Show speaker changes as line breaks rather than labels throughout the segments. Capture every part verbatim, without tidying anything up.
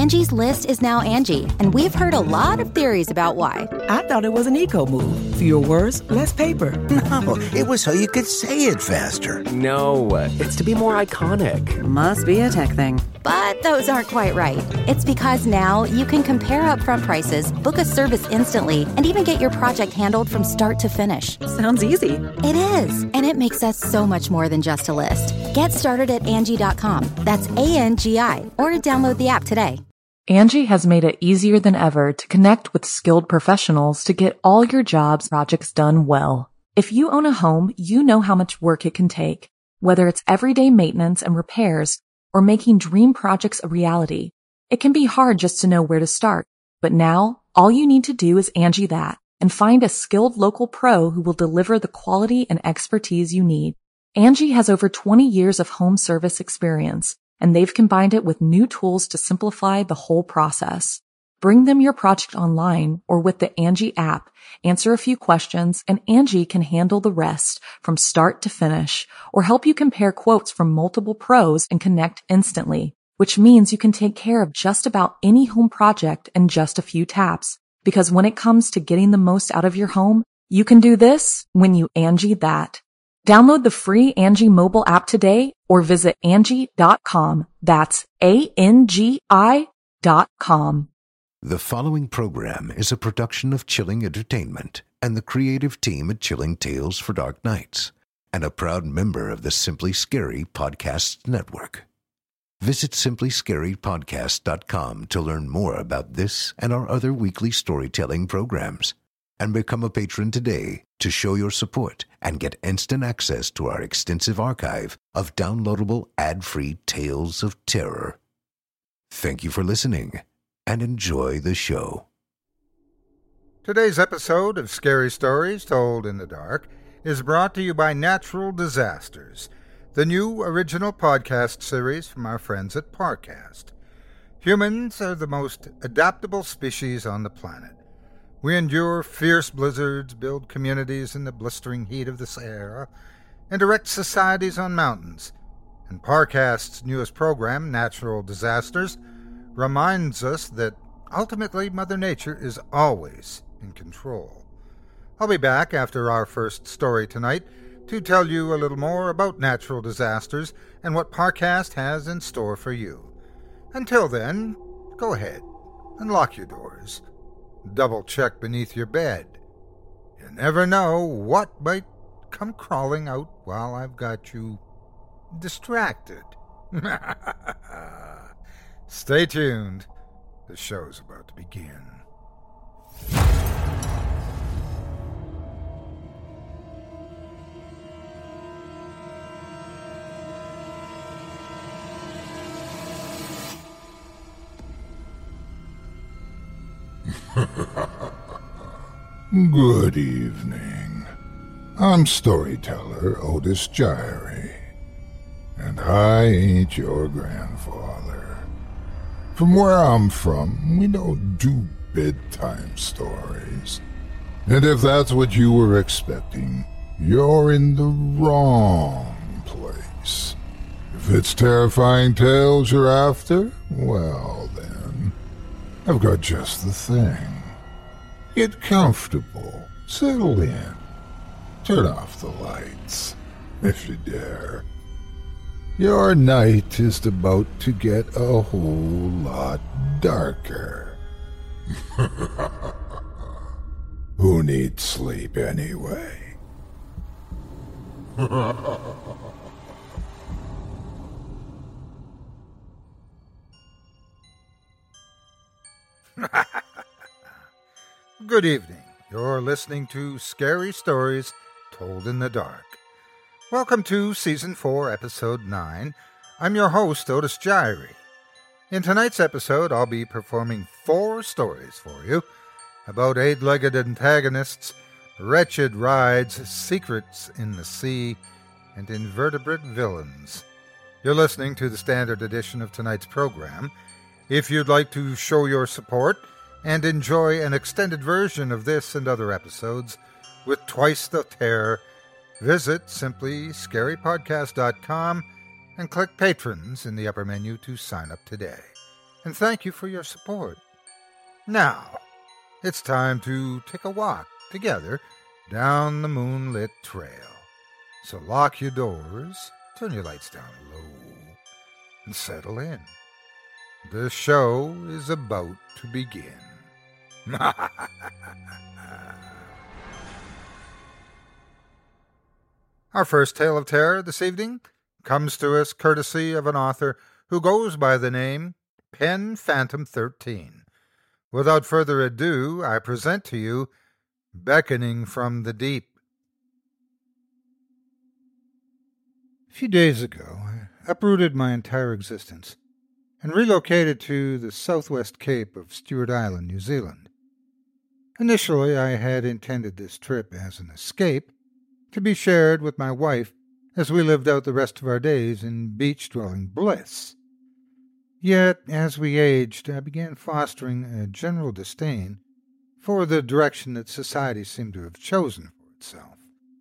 Angie's List is now Angie, and we've heard a lot of theories about why.
I thought it was an eco move. Fewer words, less paper.
No, it was so you could say it faster.
No, it's to be more iconic.
Must be a tech thing.
But those aren't quite right. It's because now you can compare upfront prices, book a service instantly, and even get your project handled from start to finish.
Sounds easy.
It is, and it makes us so much more than just a list. Get started at Angie dot com. That's A N G I, or download the app today.
Angie has made it easier than ever to connect with skilled professionals to get all your jobs projects done well. If you own a home, you know how much work it can take, whether it's everyday maintenance and repairs or making dream projects a reality. It can be hard just to know where to start, but now all you need to do is Angie that and find a skilled local pro who will deliver the quality and expertise you need. Angie has over twenty years of home service experience, and they've combined it with new tools to simplify the whole process. Bring them your project online or with the Angie app, answer a few questions, and Angie can handle the rest from start to finish, or help you compare quotes from multiple pros and connect instantly, which means you can take care of just about any home project in just a few taps. Because when it comes to getting the most out of your home, you can do this when you Angie that. Download the free Angie mobile app today or visit Angie dot com. That's A N G I dot com.
The following program is a production of Chilling Entertainment and the creative team at Chilling Tales for Dark Nights, and a proud member of the Simply Scary Podcasts Network. Visit simply scary podcast dot com to learn more about this and our other weekly storytelling programs. And become a patron today to show your support and get instant access to our extensive archive of downloadable ad-free tales of terror. Thank you for listening and enjoy the show.
Today's episode of Scary Stories Told in the Dark is brought to you by Natural Disasters, the new original podcast series from our friends at Parcast. Humans are the most adaptable species on the planet. We endure fierce blizzards, build communities in the blistering heat of the Sahara, and erect societies on mountains. And Parcast's newest program, Natural Disasters, reminds us that ultimately Mother Nature is always in control. I'll be back after our first story tonight to tell you a little more about natural disasters and what Parcast has in store for you. Until then, go ahead and lock your doors. Double check beneath your bed. You never know what might come crawling out while I've got you distracted. Stay tuned. The show's about to begin.
Good evening. I'm storyteller Otis Gyrie, and I ain't your grandfather. From where I'm from, we don't do bedtime stories. And if that's what you were expecting, you're in the wrong place. If it's terrifying tales you're after, well then, I've got just the thing. Get comfortable, settle in, turn off the lights, if you dare. Your night is about to get a whole lot darker. Who needs sleep anyway?
Good evening. You're listening to Scary Stories Told in the Dark. Welcome to Season four, Episode nine. I'm your host, Otis Gyrie. In tonight's episode, I'll be performing four stories for you about eight-legged antagonists, wretched rides, secrets in the sea, and invertebrate villains. You're listening to the standard edition of tonight's program. If you'd like to show your support and enjoy an extended version of this and other episodes with twice the terror, visit simply scary podcast dot com and click Patrons in the upper menu to sign up today. and thank you for your support. Now, it's time to take a walk together down the moonlit trail. So lock your doors, turn your lights down low, and settle in. The show is about to begin. Our first tale of terror this evening comes to us courtesy of an author who goes by the name Pen Phantom thirteen. Without further ado, I present to you Beckoning from the Deep. A few days ago, I uprooted my entire existence and relocated to the southwest cape of Stewart Island, New Zealand. Initially, I had intended this trip as an escape to be shared with my wife as we lived out the rest of our days in beach-dwelling bliss. Yet, as we aged, I began fostering a general disdain for the direction that society seemed to have chosen for itself.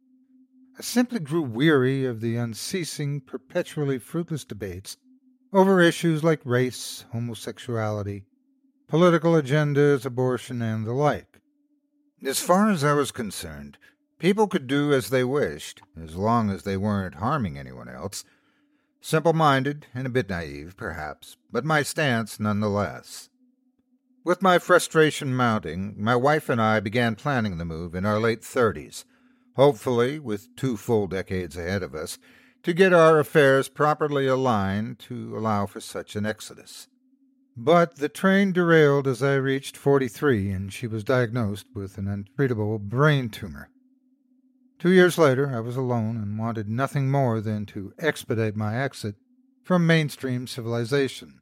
I simply grew weary of the unceasing, perpetually fruitless debates over issues like race, homosexuality, political agendas, abortion, and the like. As far as I was concerned, people could do as they wished, as long as they weren't harming anyone else. Simple-minded and a bit naive, perhaps, but my stance nonetheless. With my frustration mounting, my wife and I began planning the move in our late thirties, hopefully with two full decades ahead of us, to get our affairs properly aligned to allow for such an exodus. But the train derailed as I reached forty-three, and she was diagnosed with an untreatable brain tumor. Two years later, I was alone and wanted nothing more than to expedite my exit from mainstream civilization.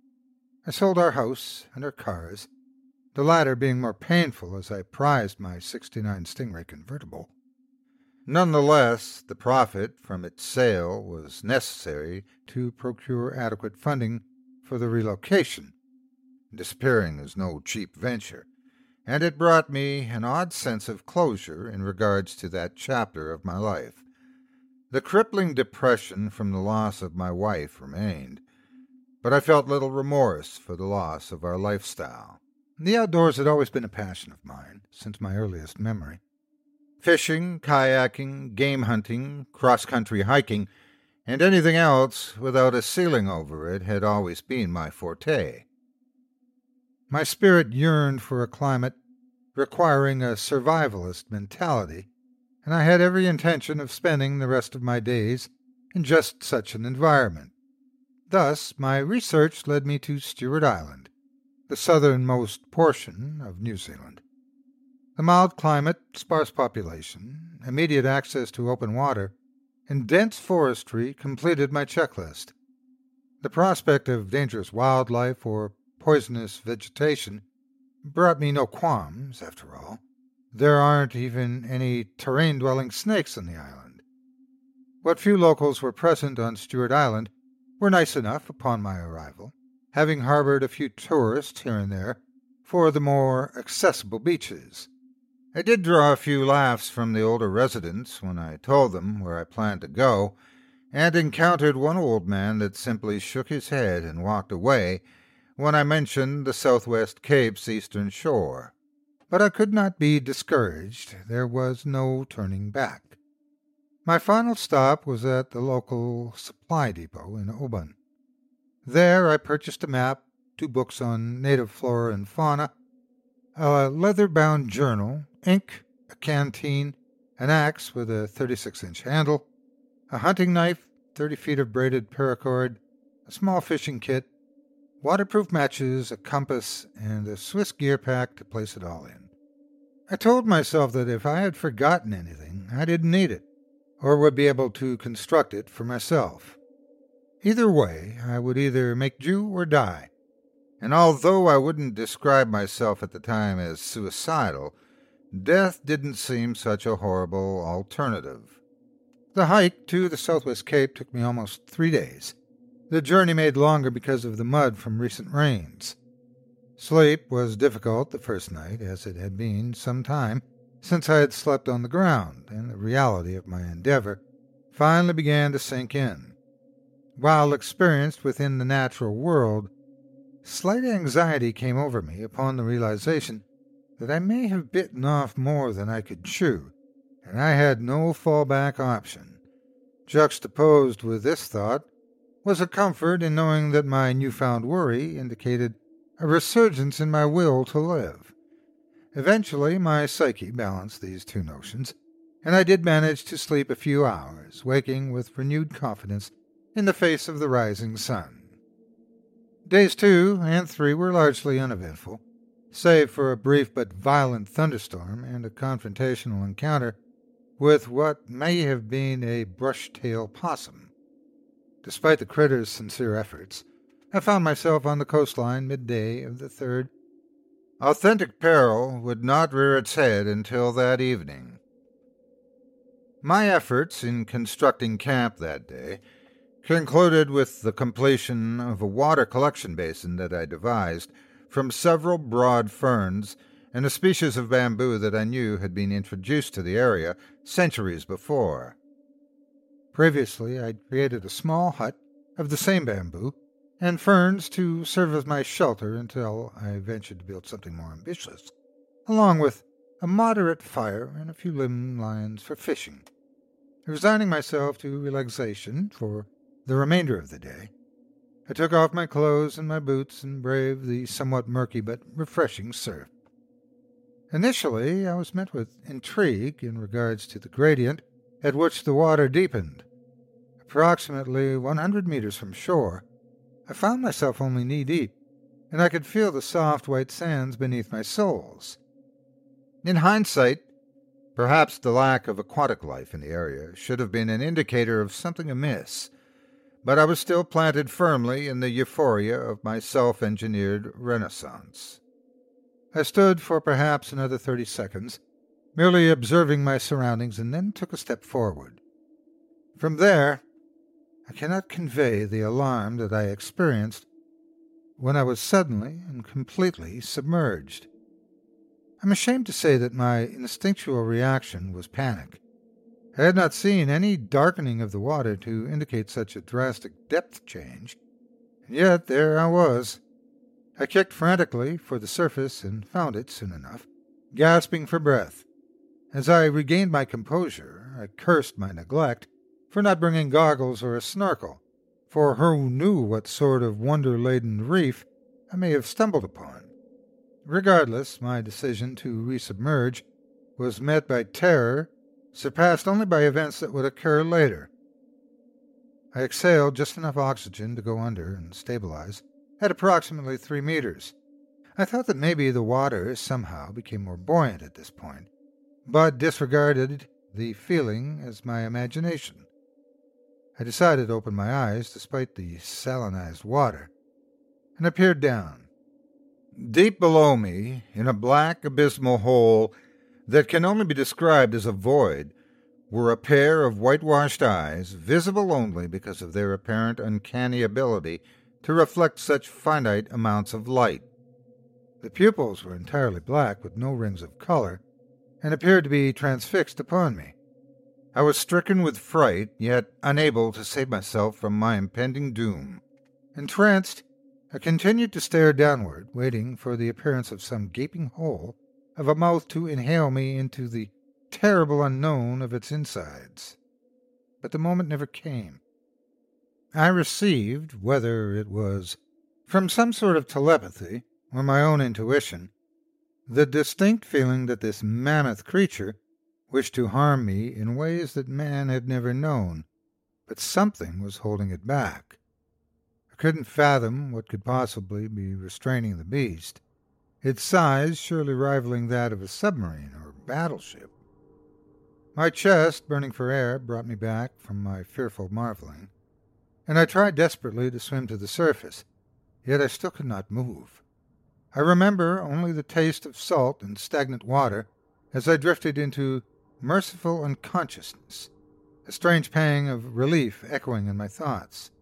I sold our house and our cars, the latter being more painful as I prized my sixty-nine Stingray convertible. Nonetheless, the profit from its sale was necessary to procure adequate funding for the relocation. Disappearing is no cheap venture, and it brought me an odd sense of closure in regards to that chapter of my life. The crippling depression from the loss of my wife remained, but I felt little remorse for the loss of our lifestyle. The outdoors had always been a passion of mine, since my earliest memory. Fishing, kayaking, game hunting, cross-country hiking, and anything else without a ceiling over it had always been my forte. My spirit yearned for a climate requiring a survivalist mentality, and I had every intention of spending the rest of my days in just such an environment. Thus, my research led me to Stewart Island, the southernmost portion of New Zealand. The mild climate, sparse population, immediate access to open water, and dense forestry completed my checklist. The prospect of dangerous wildlife or poisonous vegetation brought me no qualms, after all. There aren't even any terrain-dwelling snakes on the island. What few locals were present on Stewart Island were nice enough upon my arrival, having harbored a few tourists here and there for the more accessible beaches. I did draw a few laughs from the older residents when I told them where I planned to go, and encountered one old man that simply shook his head and walked away when I mentioned the Southwest Cape's eastern shore. But I could not be discouraged. There was no turning back. My final stop was at the local supply depot in Oban. There I purchased a map, two books on native flora and fauna, a leather-bound journal, ink, a canteen, an axe with a thirty-six inch handle, a hunting knife, thirty feet of braided paracord, a small fishing kit, waterproof matches, a compass, and a Swiss gear pack to place it all in. I told myself that if I had forgotten anything, I didn't need it, or would be able to construct it for myself. Either way, I would either make do or die. And although I wouldn't describe myself at the time as suicidal, death didn't seem such a horrible alternative. The hike to the Southwest Cape took me almost three days, the journey made longer because of the mud from recent rains. Sleep was difficult the first night, as it had been some time since I had slept on the ground, and the reality of my endeavor finally began to sink in. While experienced within the natural world, Slight anxiety came over me upon the realization that I may have bitten off more than I could chew, and I had no fallback option. Juxtaposed with this thought was a comfort in knowing that my newfound worry indicated a resurgence in my will to live. Eventually, my psyche balanced these two notions, and I did manage to sleep a few hours, waking with renewed confidence in the face of the rising sun. Days two and three were largely uneventful, save for a brief but violent thunderstorm and a confrontational encounter with what may have been a brush-tail possum. Despite the critter's sincere efforts, I found myself on the coastline midday of the third. Authentic peril would not rear its head until that evening. My efforts in constructing camp that day concluded with the completion of a water collection basin that I devised from several broad ferns and a species of bamboo that I knew had been introduced to the area centuries before. Previously, I'd created a small hut of the same bamboo and ferns to serve as my shelter until I ventured to build something more ambitious, along with a moderate fire and a few limb lines for fishing. Resigning myself to relaxation for the remainder of the day, I took off my clothes and my boots and braved the somewhat murky but refreshing surf. Initially, I was met with intrigue in regards to the gradient at which the water deepened. Approximately one hundred meters from shore, I found myself only knee-deep, and I could feel the soft white sands beneath my soles. In hindsight, perhaps the lack of aquatic life in the area should have been an indicator of something amiss, but I was still planted firmly in the euphoria of my self-engineered renaissance. I stood for perhaps another thirty seconds, merely observing my surroundings, and then took a step forward. From there, I cannot convey the alarm that I experienced when I was suddenly and completely submerged. I'm ashamed to say that my instinctual reaction was panic. I had not seen any darkening of the water to indicate such a drastic depth change, and yet there I was. I kicked frantically for the surface and found it soon enough, gasping for breath. As I regained my composure, I cursed my neglect for not bringing goggles or a snorkel, for who knew what sort of wonder-laden reef I may have stumbled upon. Regardless, my decision to resubmerge was met by terror, surpassed only by events that would occur later. I exhaled just enough oxygen to go under and stabilize at approximately three meters. I thought that maybe the water somehow became more buoyant at this point, but disregarded the feeling as my imagination. I decided to open my eyes despite the salinized water, and I peered down. Deep below me, in a black abysmal hole that can only be described as a void, were a pair of whitewashed eyes, visible only because of their apparent uncanny ability to reflect such finite amounts of light. The pupils were entirely black with no rings of color, and appeared to be transfixed upon me. I was stricken with fright, yet unable to save myself from my impending doom. Entranced, I continued to stare downward, waiting for the appearance of some gaping hole of a mouth to inhale me into the terrible unknown of its insides. But the moment never came. I received, whether it was from some sort of telepathy or my own intuition, the distinct feeling that this mammoth creature wished to harm me in ways that man had never known, but something was holding it back. I couldn't fathom what could possibly be restraining the beast, its size surely rivaling that of a submarine or battleship. My chest, burning for air, brought me back from my fearful marveling, and I tried desperately to swim to the surface, yet I still could not move. I remember only the taste of salt and stagnant water as I drifted into merciful unconsciousness, a strange pang of relief echoing in my thoughts.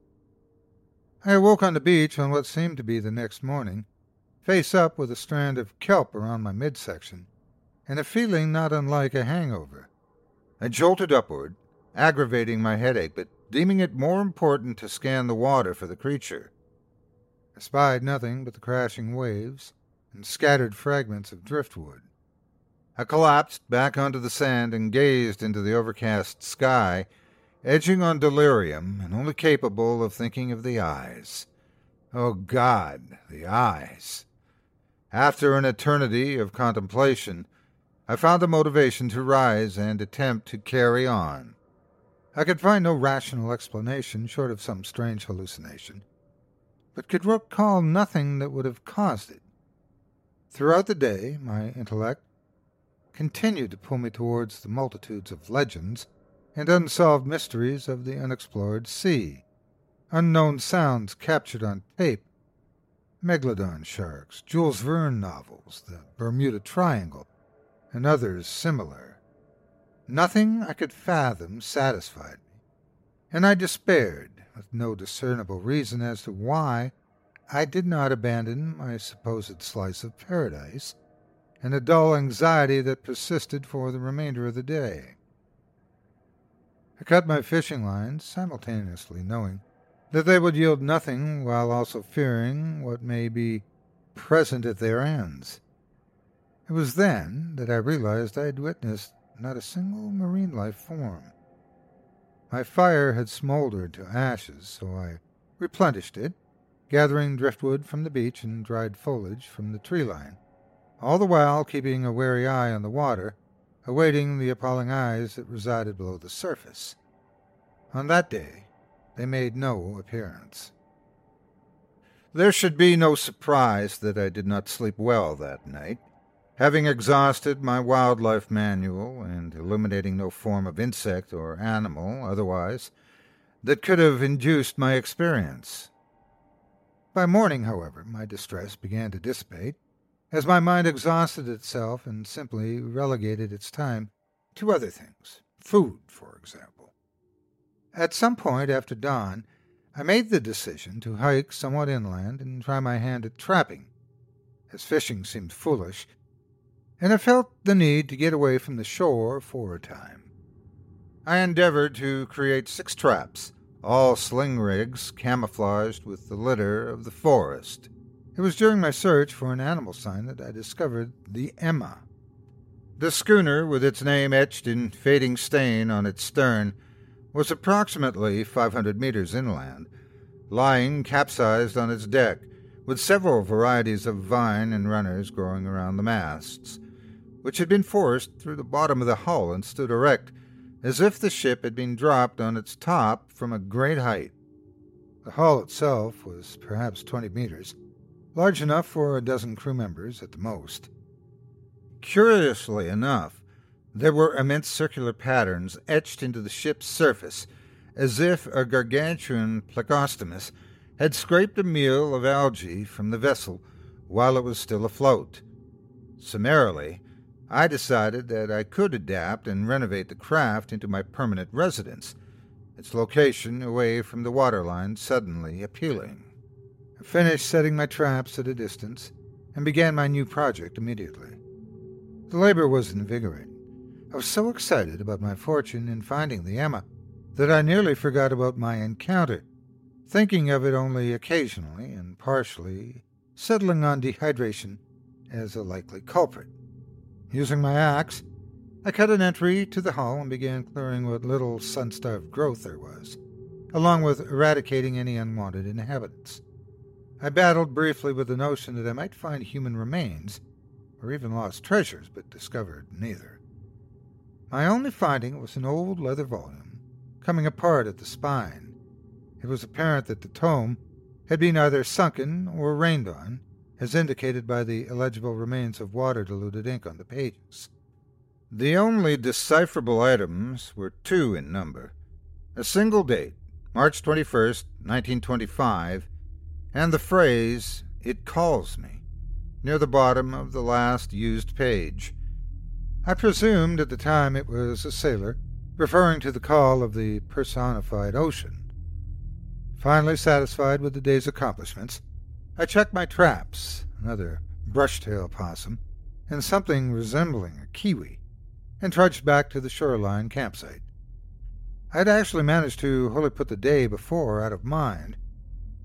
I awoke on the beach on what seemed to be the next morning, face up with a strand of kelp around my midsection, and a feeling not unlike a hangover. I jolted upward, aggravating my headache, but deeming it more important to scan the water for the creature. I spied nothing but the crashing waves and scattered fragments of driftwood. I collapsed back onto the sand and gazed into the overcast sky, edging on delirium and only capable of thinking of the eyes. Oh, God, the eyes. After an eternity of contemplation, I found the motivation to rise and attempt to carry on. I could find no rational explanation short of some strange hallucination, but could recall nothing that would have caused it. Throughout the day, my intellect continued to pull me towards the multitudes of legends and unsolved mysteries of the unexplored sea, unknown sounds captured on tape, megalodon sharks, Jules Verne novels, the Bermuda Triangle, and others similar. Nothing I could fathom satisfied me, and I despaired, with no discernible reason as to why I did not abandon my supposed slice of paradise, and a dull anxiety that persisted for the remainder of the day. I cut my fishing lines, simultaneously knowing that they would yield nothing, while also fearing what may be present at their ends. It was then that I realized I had witnessed not a single marine life form. My fire had smoldered to ashes, so I replenished it, gathering driftwood from the beach and dried foliage from the tree line, all the while keeping a wary eye on the water, awaiting the appalling eyes that resided below the surface. On that day, they made no appearance. There should be no surprise that I did not sleep well that night, having exhausted my wildlife manual and eliminating no form of insect or animal otherwise that could have induced my experience. By morning, however, my distress began to dissipate, as my mind exhausted itself and simply relegated its time to other things, food, for example. At some point after dawn, I made the decision to hike somewhat inland and try my hand at trapping, as fishing seemed foolish, and I felt the need to get away from the shore for a time. I endeavored to create six traps, all sling rigs camouflaged with the litter of the forest. It was during my search for an animal sign that I discovered the Emma. The schooner, with its name etched in fading stain on its stern, was approximately five hundred meters inland, lying capsized on its deck, with several varieties of vine and runners growing around the masts, which had been forced through the bottom of the hull and stood erect, as if the ship had been dropped on its top from a great height. The hull itself was perhaps twenty meters, large enough for a dozen crew members at the most. Curiously enough, there were immense circular patterns etched into the ship's surface, as if a gargantuan plecostomus had scraped a meal of algae from the vessel while it was still afloat. Summarily, I decided that I could adapt and renovate the craft into my permanent residence, its location away from the waterline suddenly appealing. I finished setting my traps at a distance and began my new project immediately. The labor was invigorating. I was so excited about my fortune in finding the Emma that I nearly forgot about my encounter, thinking of it only occasionally and partially settling on dehydration as a likely culprit. Using my axe, I cut an entry to the hull and began clearing what little sun-starved growth there was, along with eradicating any unwanted inhabitants. I battled briefly with the notion that I might find human remains, or even lost treasures, but discovered neither. My only finding was an old leather volume, coming apart at the spine. It was apparent that the tome had been either sunken or rained on, as indicated by the illegible remains of water-diluted ink on the pages. The only decipherable items were two in number: a single date, March twenty-first, nineteen twenty-five, and the phrase, "It calls me," near the bottom of the last used page. I presumed at the time it was a sailor, referring to the call of the personified ocean. Finally satisfied with the day's accomplishments, I checked my traps, another brush-tail possum, and something resembling a kiwi, and trudged back to the shoreline campsite. I had actually managed to wholly put the day before out of mind,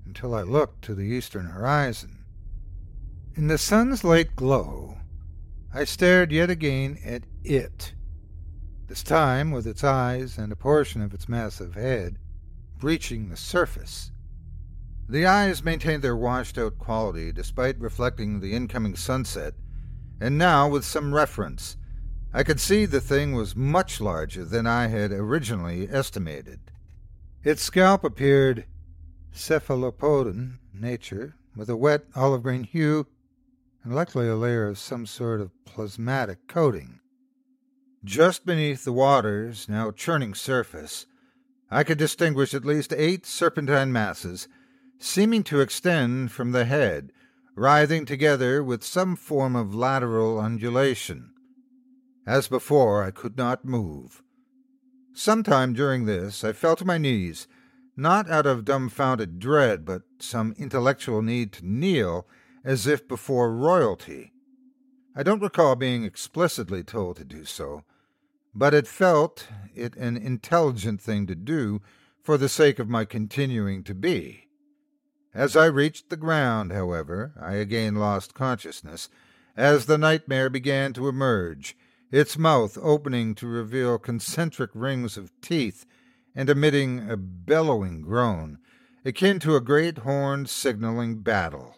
until I looked to the eastern horizon. In the sun's late glow, I stared yet again at it, this time with its eyes and a portion of its massive head breaching the surface. The eyes maintained their washed-out quality despite reflecting the incoming sunset, and now, with some reference, I could see the thing was much larger than I had originally estimated. Its scalp appeared cephalopodon in nature, with a wet olive-green hue and likely a layer of some sort of plasmatic coating. Just beneath the water's now churning surface, I could distinguish at least eight serpentine masses, seeming to extend from the head, writhing together with some form of lateral undulation. As before, I could not move. Sometime during this, I fell to my knees, not out of dumbfounded dread, but some intellectual need to kneel as if before royalty. I don't recall being explicitly told to do so, but it felt it an intelligent thing to do for the sake of my continuing to be. As I reached the ground, however, I again lost consciousness, as the nightmare began to emerge, its mouth opening to reveal concentric rings of teeth and emitting a bellowing groan, akin to a great horn signaling battle.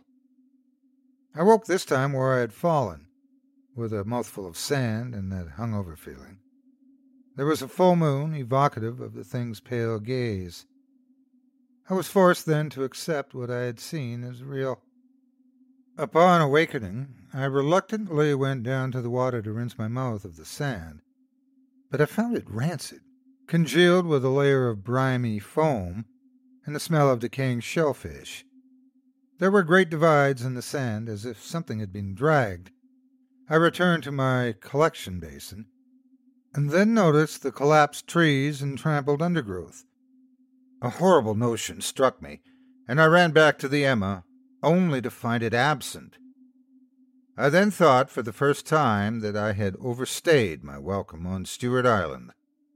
I woke this time where I had fallen, with a mouthful of sand and that hungover feeling. There was a full moon, evocative of the thing's pale gaze. I was forced then to accept what I had seen as real. Upon awakening, I reluctantly went down to the water to rinse my mouth of the sand, but I found it rancid, congealed with a layer of briny foam and the smell of decaying shellfish. There were great divides in the sand, as if something had been dragged. I returned to my collection basin, and then noticed the collapsed trees and trampled undergrowth. A horrible notion struck me, and I ran back to the Emma, only to find it absent. I then thought for the first time that I had overstayed my welcome on Stewart Island.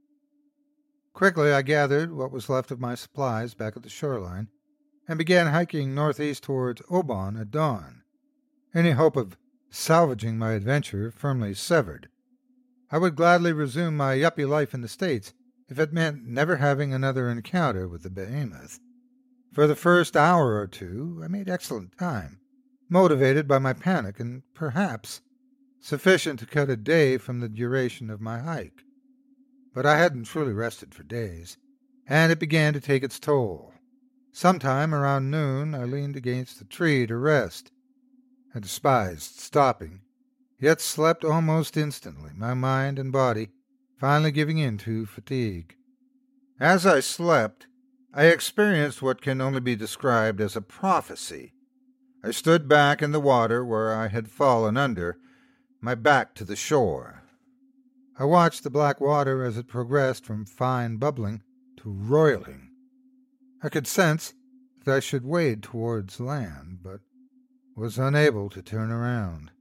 Quickly I gathered what was left of my supplies back at the shoreline, and began hiking northeast towards Oban at dawn, any hope of salvaging my adventure firmly severed. I would gladly resume my yuppie life in the States if it meant never having another encounter with the behemoth. For the first hour or two I made excellent time, motivated by my panic and, perhaps, sufficient to cut a day from the duration of my hike. But I hadn't truly rested for days, and it began to take its toll. Sometime around noon I leaned against a tree to rest. I despised stopping, yet slept almost instantly, my mind and body finally giving in to fatigue. As I slept, I experienced what can only be described as a prophecy. I stood back in the water where I had fallen under, my back to the shore. I watched the black water as it progressed from fine bubbling to roiling. I could sense that I should wade towards land, but was unable to turn around.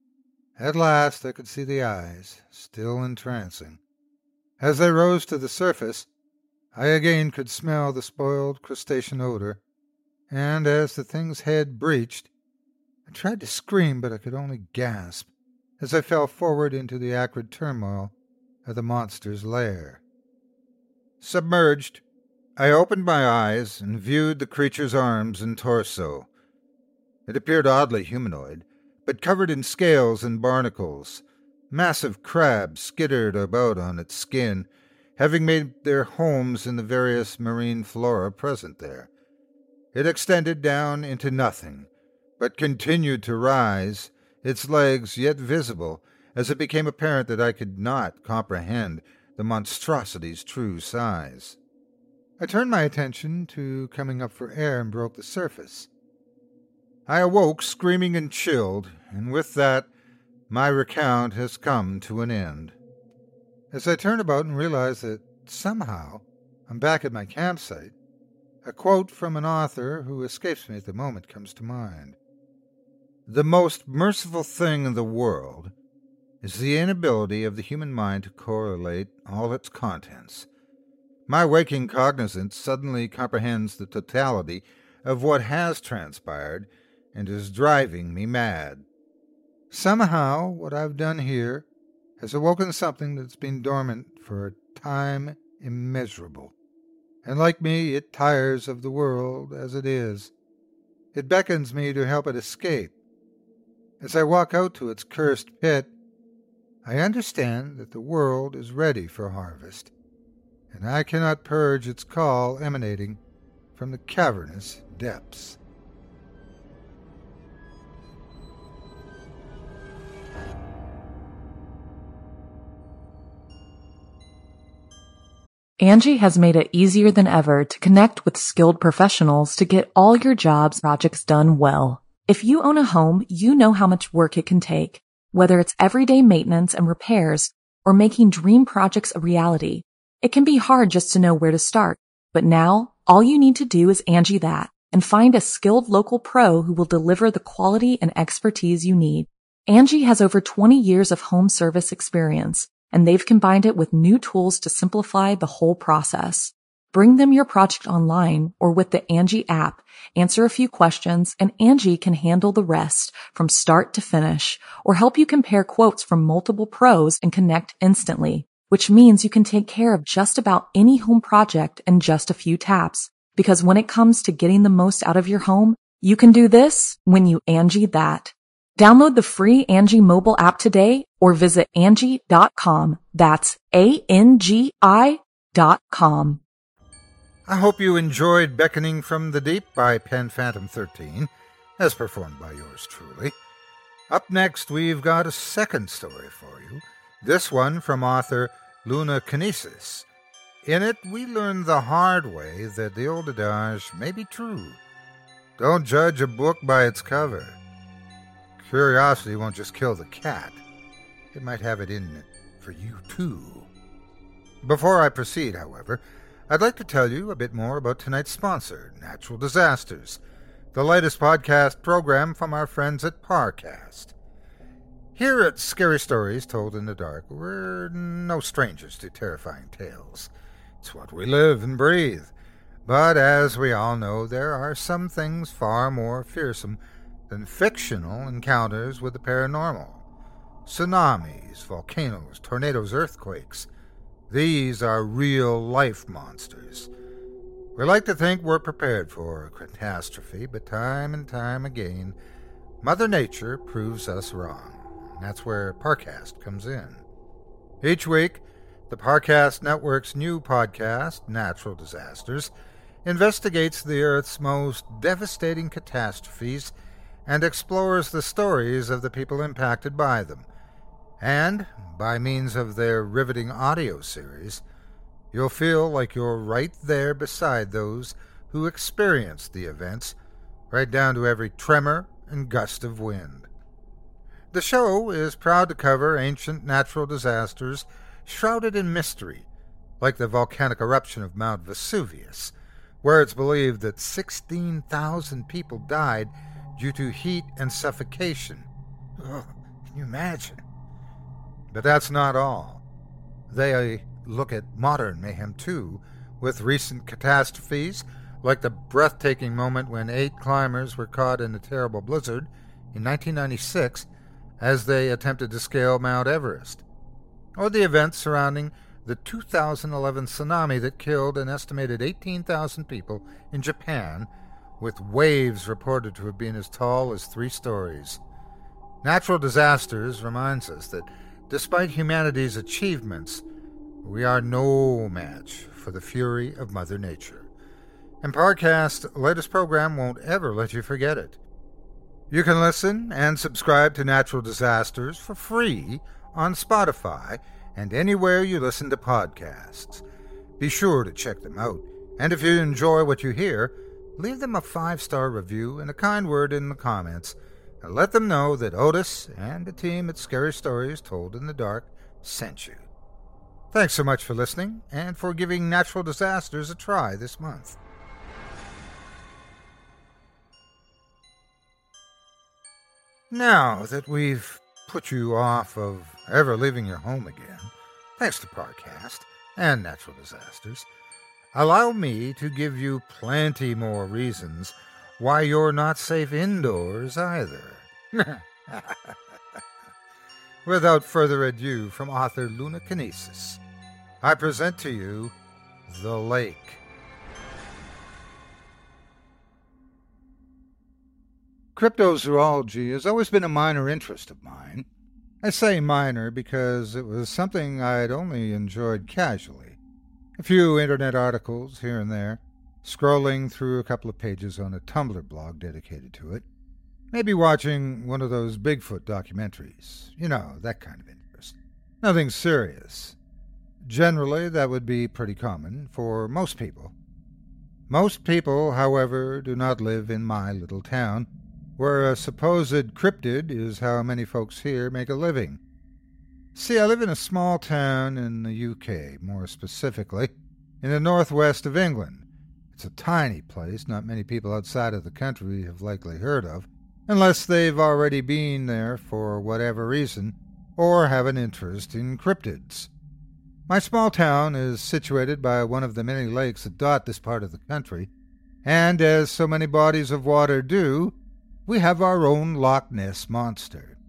At last I could see the eyes, still entrancing. As they rose to the surface, I again could smell the spoiled crustacean odor, and as the thing's head breached, I tried to scream, but I could only gasp as I fell forward into the acrid turmoil of the monster's lair. Submerged, I opened my eyes and viewed the creature's arms and torso. It appeared oddly humanoid, but covered in scales and barnacles. Massive crabs skittered about on its skin, having made their homes in the various marine flora present there. It extended down into nothing, but continued to rise, its legs yet visible, as it became apparent that I could not comprehend the monstrosity's true size. I turned my attention to coming up for air and broke the surface. I awoke screaming and chilled, and with that, my recount has come to an end. As I turn about and realize that somehow I'm back at my campsite, a quote from an author who escapes me at the moment comes to mind. The most merciful thing in the world is the inability of the human mind to correlate all its contents. My waking cognizance suddenly comprehends the totality of what has transpired and is driving me mad. Somehow, what I've done here has awoken something that's been dormant for a time immeasurable. And like me, it tires of the world as it is. It beckons me to help it escape. As I walk out to its cursed pit, I understand that the world is ready for harvest, and I cannot purge its call emanating from the cavernous depths.
Angie has made it easier than ever to connect with skilled professionals to get all your jobs projects done well. If you own a home, you know how much work it can take, whether it's everyday maintenance and repairs or making dream projects a reality. It can be hard just to know where to start, but now all you need to do is Angie that and find a skilled local pro who will deliver the quality and expertise you need. Angie has over twenty years of home service experience, and they've combined it with new tools to simplify the whole process. Bring them your project online or with the Angie app, answer a few questions, and Angie can handle the rest from start to finish, or help you compare quotes from multiple pros and connect instantly, which means you can take care of just about any home project in just a few taps. Because when it comes to getting the most out of your home, you can do this when you Angie that. Download the free Angie mobile app today or visit Angie dot com. That's A N G I dot com.
I hope you enjoyed Beckoning from the Deep by Pen Phantom thirteen, as performed by yours truly. Up next, we've got a second story for you, this one from author Luna Kinesis. In it, we learn the hard way that the old adage may be true. Don't judge a book by its cover. Curiosity won't just kill the cat. It might have it in it for you, too. Before I proceed, however, I'd like to tell you a bit more about tonight's sponsor, Natural Disasters, the latest podcast program from our friends at Parcast. Here at Scary Stories Told in the Dark, we're no strangers to terrifying tales. It's what we live and breathe. But as we all know, there are some things far more fearsome than fictional encounters with the paranormal. Tsunamis, volcanoes, tornadoes, earthquakes. These are real-life monsters. We like to think we're prepared for a catastrophe, but time and time again, Mother Nature proves us wrong. That's where Parcast comes in. Each week, the Parcast Network's new podcast, Natural Disasters, investigates the Earth's most devastating catastrophes and explores the stories of the people impacted by them. And, by means of their riveting audio series, you'll feel like you're right there beside those who experienced the events, right down to every tremor and gust of wind. The show is proud to cover ancient natural disasters shrouded in mystery, like the volcanic eruption of Mount Vesuvius, where it's believed that sixteen thousand people died due to heat and suffocation. Oh, can you imagine? But that's not all. They look at modern mayhem, too, with recent catastrophes, like the breathtaking moment when eight climbers were caught in a terrible blizzard in nineteen ninety-six as they attempted to scale Mount Everest, or the events surrounding the two thousand eleven tsunami that killed an estimated eighteen thousand people in Japan, with waves reported to have been as tall as three stories. Natural Disasters reminds us that despite humanity's achievements, we are no match for the fury of Mother Nature. And Parcast's latest program won't ever let you forget it. You can listen and subscribe to Natural Disasters for free on Spotify and anywhere you listen to podcasts. Be sure to check them out, and if you enjoy what you hear, leave them a five-star review and a kind word in the comments, and let them know that Otis and the team at Scary Stories Told in the Dark sent you. Thanks so much for listening, and for giving Natural Disasters a try this month. Now that we've put you off of ever leaving your home again, thanks to Parcast and Natural Disasters, allow me to give you plenty more reasons why you're not safe indoors either. Without further ado, from author Luna Kinesis, I present to you The Lake. Cryptozoology has always been a minor interest of mine. I say minor because it was something I'd only enjoyed casually. A few internet articles here and there, scrolling through a couple of pages on a Tumblr blog dedicated to it, maybe watching one of those Bigfoot documentaries. You know, that kind of interest. Nothing serious. Generally, that would be pretty common for most people. Most people, however, do not live in my little town, where a supposed cryptid is how many folks here make a living. See, I live in a small town in the U K, more specifically, in the northwest of England. It's a tiny place not many people outside of the country have likely heard of, unless they've already been there for whatever reason, or have an interest in cryptids. My small town is situated by one of the many lakes that dot this part of the country, and as so many bodies of water do, we have our own Loch Ness Monster.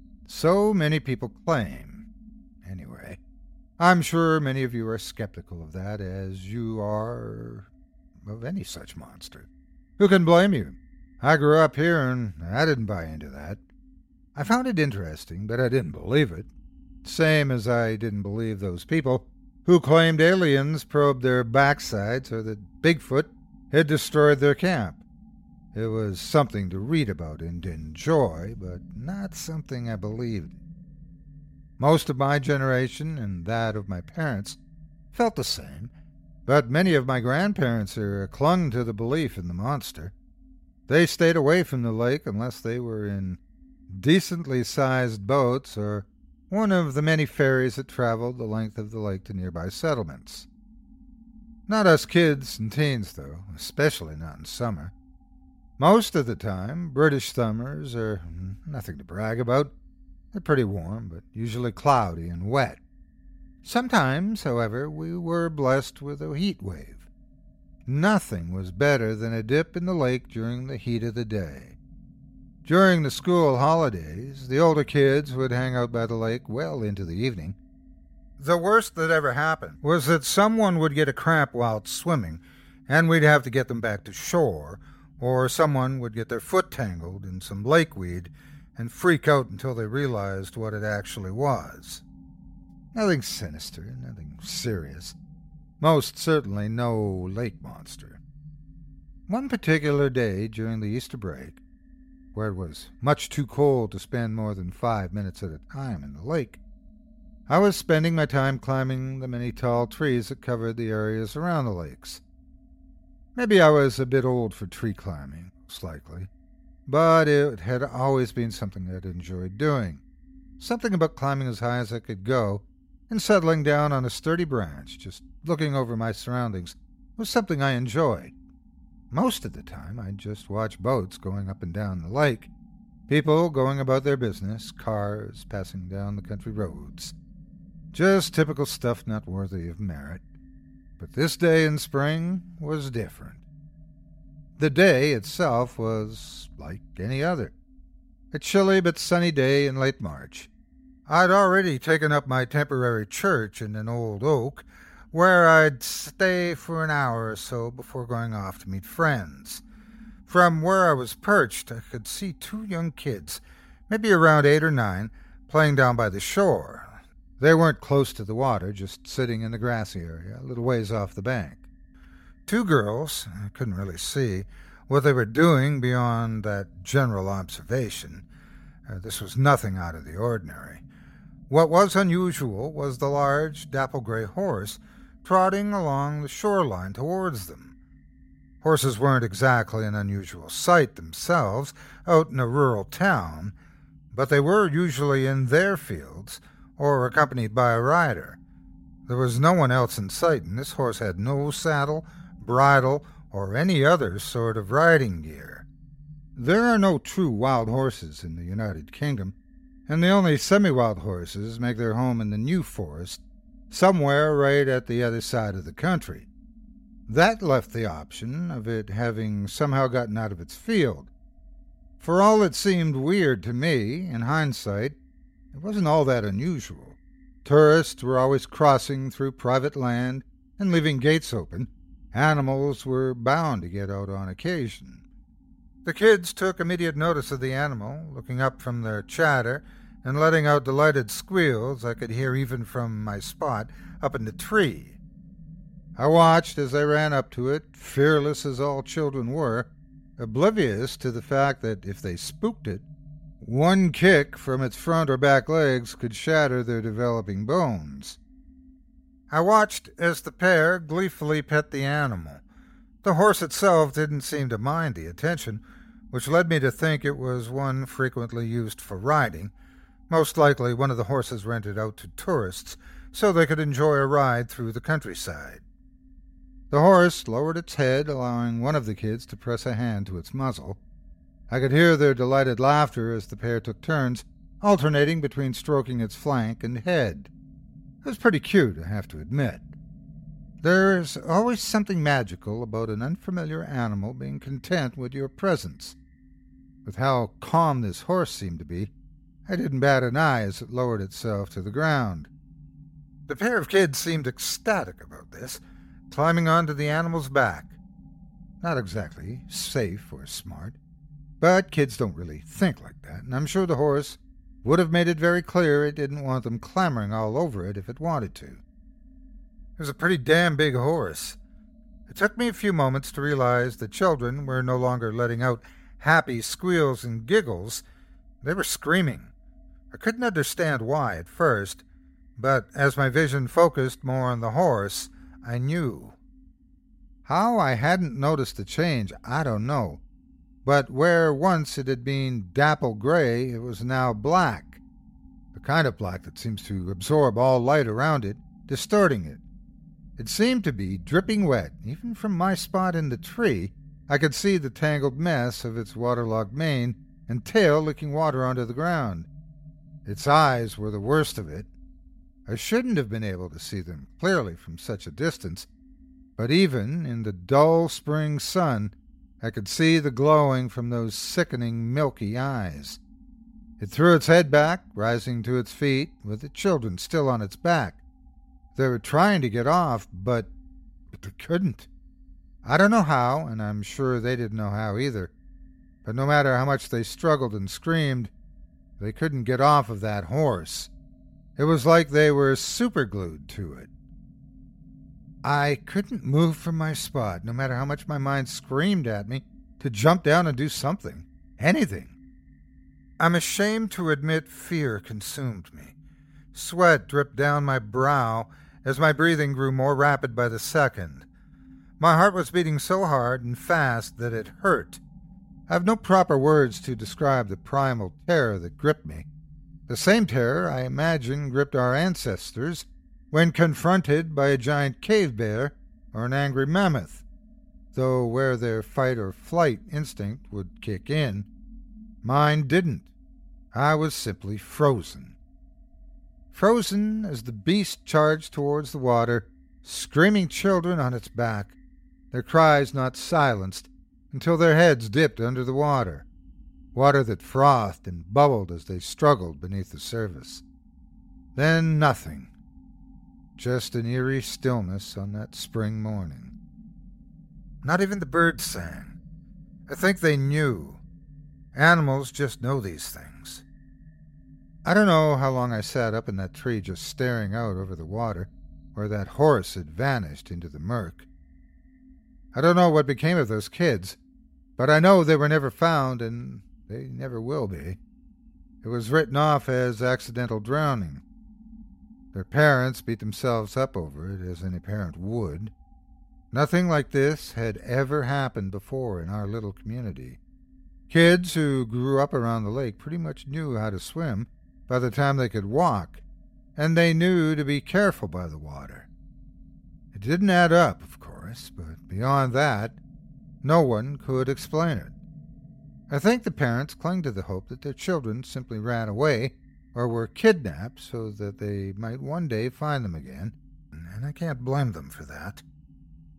So many people claim. Anyway, I'm sure many of you are skeptical of that, as you are of any such monster. Who can blame you? I grew up here, and I didn't buy into that. I found it interesting, but I didn't believe it. Same as I didn't believe those people who claimed aliens probed their backsides or that Bigfoot had destroyed their camp. It was something to read about and enjoy, but not something I believed. Most of my generation, and that of my parents, felt the same, but many of my grandparents are clung to the belief in the monster. They stayed away from the lake unless they were in decently sized boats or one of the many ferries that traveled the length of the lake to nearby settlements. Not us kids and teens, though, especially not in summer. Most of the time, British summers are nothing to brag about. They're pretty warm, but usually cloudy and wet. Sometimes, however, we were blessed with a heat wave. Nothing was better than a dip in the lake during the heat of the day. During the school holidays, the older kids would hang out by the lake well into the evening. The worst that ever happened was that someone would get a cramp while swimming, and we'd have to get them back to shore, or someone would get their foot tangled in some lakeweed and freak out until they realized what it actually was. Nothing sinister, nothing serious. Most certainly no lake monster. One particular day during the Easter break, where it was much too cold to spend more than five minutes at a time in the lake, I was spending my time climbing the many tall trees that covered the areas around the lakes. Maybe I was a bit old for tree climbing, most likely, but it had always been something I'd enjoyed doing. Something about climbing as high as I could go and settling down on a sturdy branch, just looking over my surroundings, was something I enjoyed. Most of the time, I'd just watch boats going up and down the lake, people going about their business, cars passing down the country roads. Just typical stuff not worthy of merit. But this day in spring was different. The day itself was like any other. A chilly but sunny day in late March. I'd already taken up my temporary church in an old oak, where I'd stay for an hour or so before going off to meet friends. From where I was perched, I could see two young kids, maybe around eight or nine, playing down by the shore. They weren't close to the water, just sitting in the grassy area, a little ways off the bank. Two girls, I couldn't really see what they were doing beyond that general observation. Uh, this was nothing out of the ordinary. What was unusual was the large, dapple-gray horse trotting along the shoreline towards them. Horses weren't exactly an unusual sight themselves out in a rural town, but they were usually in their fields or accompanied by a rider. There was no one else in sight, and this horse had no saddle, bridle, or any other sort of riding gear. There are no true wild horses in the United Kingdom, and the only semi-wild horses make their home in the New Forest, somewhere right at the other side of the country. That left the option of it having somehow gotten out of its field. For all it seemed weird to me, in hindsight, it wasn't all that unusual. Tourists were always crossing through private land and leaving gates open. Animals were bound to get out on occasion. The kids took immediate notice of the animal, looking up from their chatter and letting out delighted squeals I could hear even from my spot up in the tree. I watched as they ran up to it, fearless as all children were, oblivious to the fact that if they spooked it, one kick from its front or back legs could shatter their developing bones. I watched as the pair gleefully pet the animal. The horse itself didn't seem to mind the attention, which led me to think it was one frequently used for riding, most likely one of the horses rented out to tourists so they could enjoy a ride through the countryside. The horse lowered its head, allowing one of the kids to press a hand to its muzzle. I could hear their delighted laughter as the pair took turns, alternating between stroking its flank and head. It was pretty cute, I have to admit. There's always something magical about an unfamiliar animal being content with your presence. With how calm this horse seemed to be, I didn't bat an eye as it lowered itself to the ground. The pair of kids seemed ecstatic about this, climbing onto the animal's back. Not exactly safe or smart, but kids don't really think like that, and I'm sure the horse would have made it very clear it didn't want them clambering all over it if it wanted to. It was a pretty damn big horse. It took me a few moments to realize the children were no longer letting out happy squeals and giggles. They were screaming. I couldn't understand why at first, but as my vision focused more on the horse, I knew. How I hadn't noticed the change, I don't know, but where once it had been dapple gray, it was now black, the kind of black that seems to absorb all light around it, distorting it. It seemed to be dripping wet. Even from my spot in the tree, I could see the tangled mess of its waterlogged mane and tail licking water onto the ground. Its eyes were the worst of it. I shouldn't have been able to see them clearly from such a distance, but even in the dull spring sun, I could see the glowing from those sickening milky eyes. It threw its head back, rising to its feet, with the children still on its back. They were trying to get off, but, but they couldn't. I don't know how, and I'm sure they didn't know how either, but no matter how much they struggled and screamed, they couldn't get off of that horse. It was like they were superglued to it. I couldn't move from my spot, no matter how much my mind screamed at me to jump down and do something, anything. I'm ashamed to admit fear consumed me. Sweat dripped down my brow as my breathing grew more rapid by the second. My heart was beating so hard and fast that it hurt. I have no proper words to describe the primal terror that gripped me. The same terror, I imagine, gripped our ancestors when confronted by a giant cave bear or an angry mammoth, though where their fight or flight instinct would kick in, mine didn't. I was simply frozen. Frozen as the beast charged towards the water, screaming children on its back, their cries not silenced until their heads dipped under the water. Water that frothed and bubbled as they struggled beneath the surface. Then nothing. Just an eerie stillness on that spring morning. Not even the birds sang. I think they knew. Animals just know these things. I don't know how long I sat up in that tree just staring out over the water, where that horse had vanished into the murk. I don't know what became of those kids, but I know they were never found, and they never will be. It was written off as accidental drowning. Their parents beat themselves up over it, as any parent would. Nothing like this had ever happened before in our little community. Kids who grew up around the lake pretty much knew how to swim by the time they could walk, and they knew to be careful by the water. It didn't add up, of course, but beyond that, no one could explain it. I think the parents clung to the hope that their children simply ran away or were kidnapped so that they might one day find them again, and I can't blame them for that.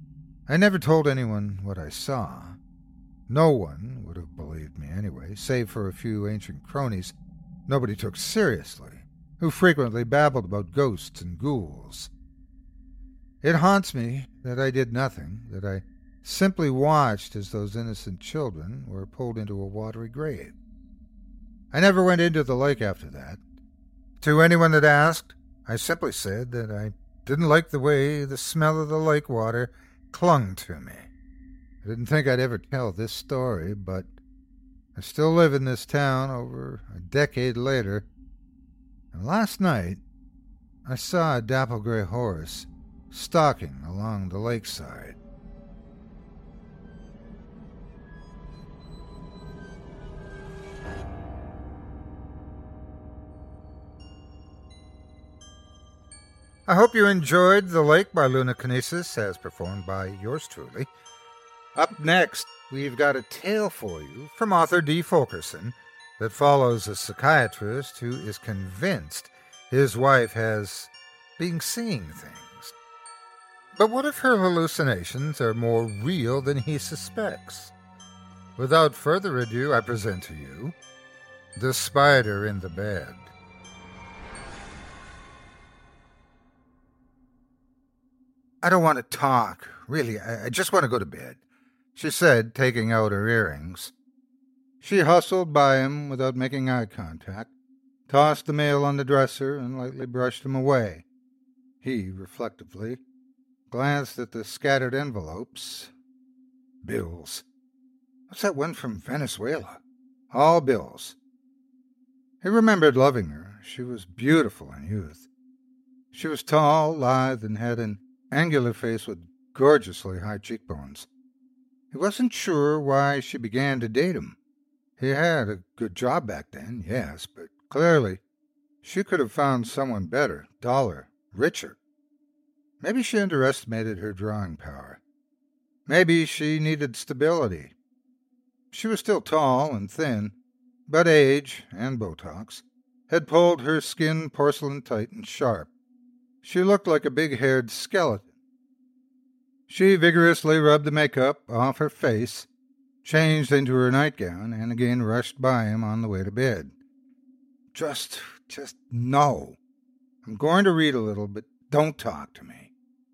I never told anyone what I saw. No one would have believed me anyway, save for a few ancient cronies nobody took seriously, who frequently babbled about ghosts and ghouls. It haunts me that I did nothing, that I simply watched as those innocent children were pulled into a watery grave. I never went into the lake after that. To anyone that asked, I simply said that I didn't like the way the smell of the lake water clung to me. I didn't think I'd ever tell this story, but I still live in this town over a decade later, and last night I saw a dapple gray horse stalking along the lakeside. I hope you enjoyed The Lake by Luna Kinesis, as performed by yours truly. Up next, we've got a tale for you from author Dee Fulkerson that follows a psychiatrist who is convinced his wife has been seeing things. But what if her hallucinations are more real than he suspects? Without further ado, I present to you The Spider in the Bed. I don't want to talk. Really, I just want to go to bed, she said, taking out her earrings. She hustled by him without making eye contact, tossed the mail on the dresser, and lightly brushed him away. He, reflectively, glanced at the scattered envelopes. Bills. What's that one from Venezuela? All bills. He remembered loving her. She was beautiful in youth. She was tall, lithe, and had an angular face with gorgeously high cheekbones. He wasn't sure why she began to date him. He had a good job back then, yes, but clearly she could have found someone better, taller, richer. Maybe she underestimated her drawing power. Maybe she needed stability. She was still tall and thin, but age and Botox had pulled her skin porcelain tight and sharp. She looked like a big-haired skeleton. She vigorously rubbed the makeup off her face, changed into her nightgown, and again rushed by him on the way to bed. Just, just no. I'm going to read a little, but don't talk to me.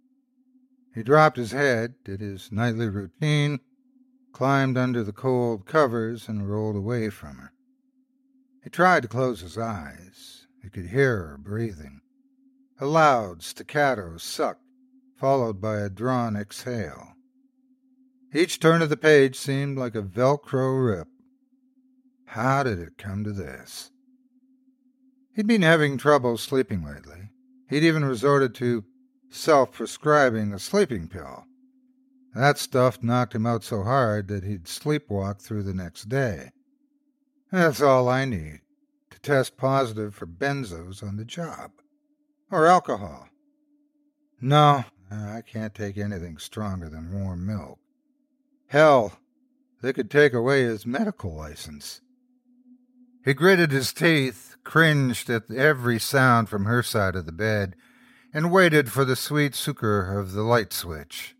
He dropped his head, did his nightly routine, climbed under the cold covers, and rolled away from her. He tried to close his eyes. He could hear her breathing. A loud staccato suck, followed by a drawn exhale. Each turn of the page seemed like a Velcro rip. How did it come to this? He'd been having trouble sleeping lately. He'd even resorted to self-prescribing a sleeping pill. That stuff knocked him out so hard that he'd sleepwalk through the next day. That's all I need, to test positive for benzos on the job. Or alcohol. No, I can't take anything stronger than warm milk. Hell, they could take away his medical license. He gritted his teeth, cringed at every sound from her side of the bed, and waited for the sweet succor of the light switch.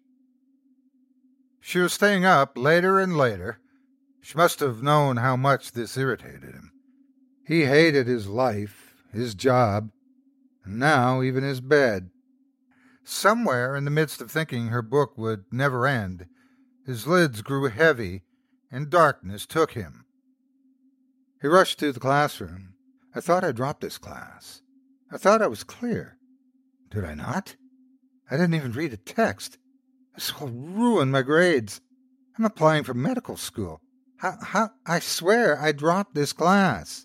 She was staying up later and later. She must have known how much this irritated him. He hated his life, his job, and now even his bed. Somewhere in the midst of thinking her book would never end, his lids grew heavy, and darkness took him. He rushed to the classroom. I thought I dropped this class. I thought I was clear. Did I not? I didn't even read a text. This will ruin my grades. I'm applying for medical school. How, how, I swear I dropped this class.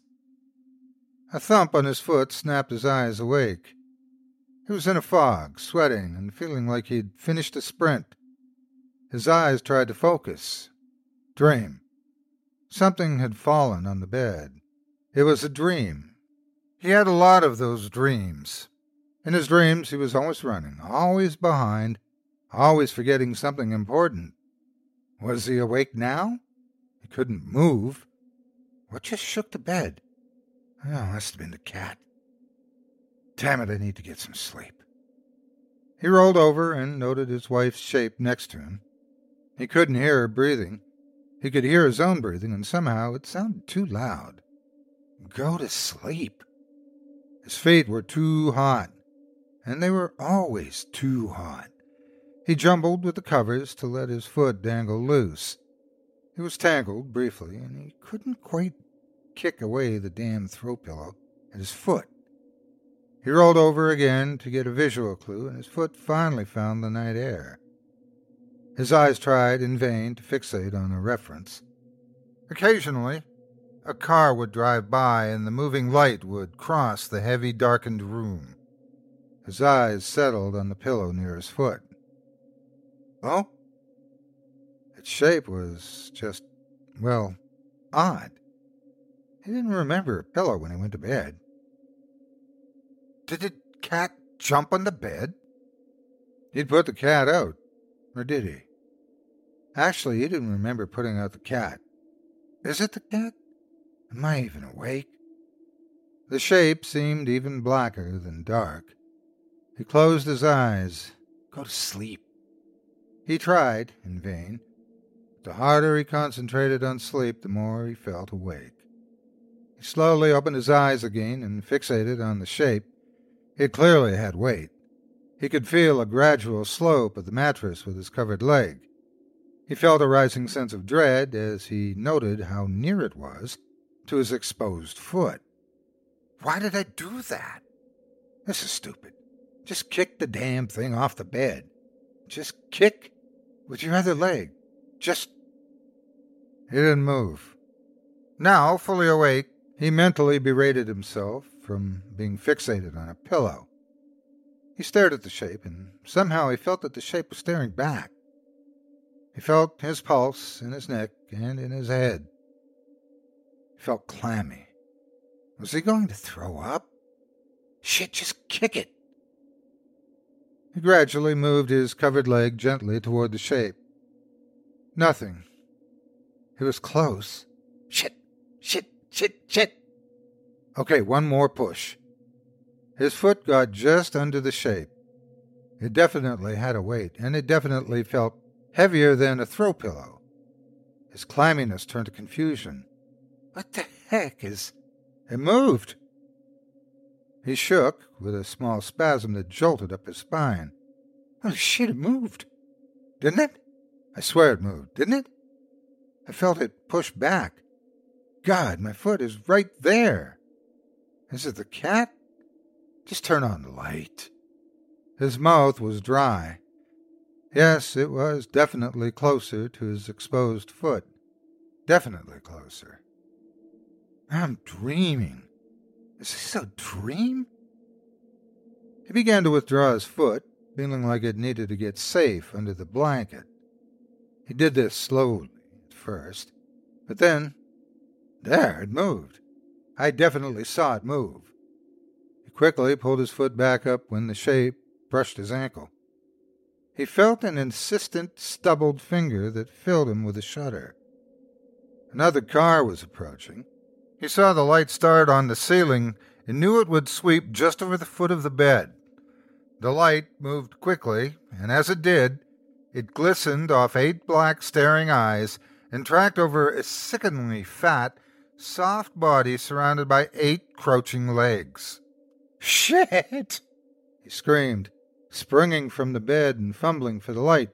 A thump on his foot snapped his eyes awake. He was in a fog, sweating and feeling like he'd finished a sprint. His eyes tried to focus. Dream. Something had fallen on the bed. It was a dream. He had a lot of those dreams. In his dreams, he was always running, always behind, always forgetting something important. Was he awake now? He couldn't move. What just shook the bed? Oh, must have been the cat. Damn it, I need to get some sleep. He rolled over and noted his wife's shape next to him. He couldn't hear her breathing. He could hear his own breathing, and somehow it sounded too loud. Go to sleep. His feet were too hot, and they were always too hot. He jumbled with the covers to let his foot dangle loose. He was tangled briefly, and he couldn't quite kick away the damn throw pillow at his foot. He rolled over again to get a visual clue, and his foot finally found the night air. His eyes tried in vain to fixate on a reference. Occasionally, a car would drive by, and the moving light would cross the heavy, darkened room. His eyes settled on the pillow near his foot. Oh? Its shape was just, well, odd. He didn't remember a pillow when he went to bed. Did the cat jump on the bed? He'd put the cat out, or did he? Actually, he didn't remember putting out the cat. Is it the cat? Am I even awake? The shape seemed even blacker than dark. He closed his eyes. Go to sleep. He tried, in vain. The harder he concentrated on sleep, the more he felt awake. He slowly opened his eyes again and fixated on the shape. It clearly had weight. He could feel a gradual slope of the mattress with his covered leg. He felt a rising sense of dread as he noted how near it was to his exposed foot. Why did I do that? This is stupid. Just kick the damn thing off the bed. Just kick with your other leg. Just... He didn't move. Now, fully awake, he mentally berated himself from being fixated on a pillow. He stared at the shape, and somehow he felt that the shape was staring back. He felt his pulse in his neck and in his head. He felt clammy. Was he going to throw up? Shit, just kick it. He gradually moved his covered leg gently toward the shape. Nothing. He was close. Shit, shit, shit, shit. Okay, one more push. His foot got just under the shape. It definitely had a weight, and it definitely felt heavier than a throw pillow. His clamminess turned to confusion. What the heck is... It moved. He shook with a small spasm that jolted up his spine. Oh, shit, it moved. Didn't it? I swear it moved, didn't it? I felt it push back. God, my foot is right there. Is it the cat? Just turn on the light. His mouth was dry. Yes, it was definitely closer to his exposed foot. Definitely closer. I'm dreaming. Is this a dream? He began to withdraw his foot, feeling like it needed to get safe under the blanket. He did this slowly at first, but then, there, it moved. I definitely saw it move. He quickly pulled his foot back up when the shape brushed his ankle. He felt an insistent, stubbled finger that filled him with a shudder. Another car was approaching. He saw the light start on the ceiling and knew it would sweep just over the foot of the bed. The light moved quickly, and as it did, it glistened off eight black staring eyes and tracked over a sickeningly fat, soft body surrounded by eight crouching legs. Shit! He screamed, springing from the bed and fumbling for the light.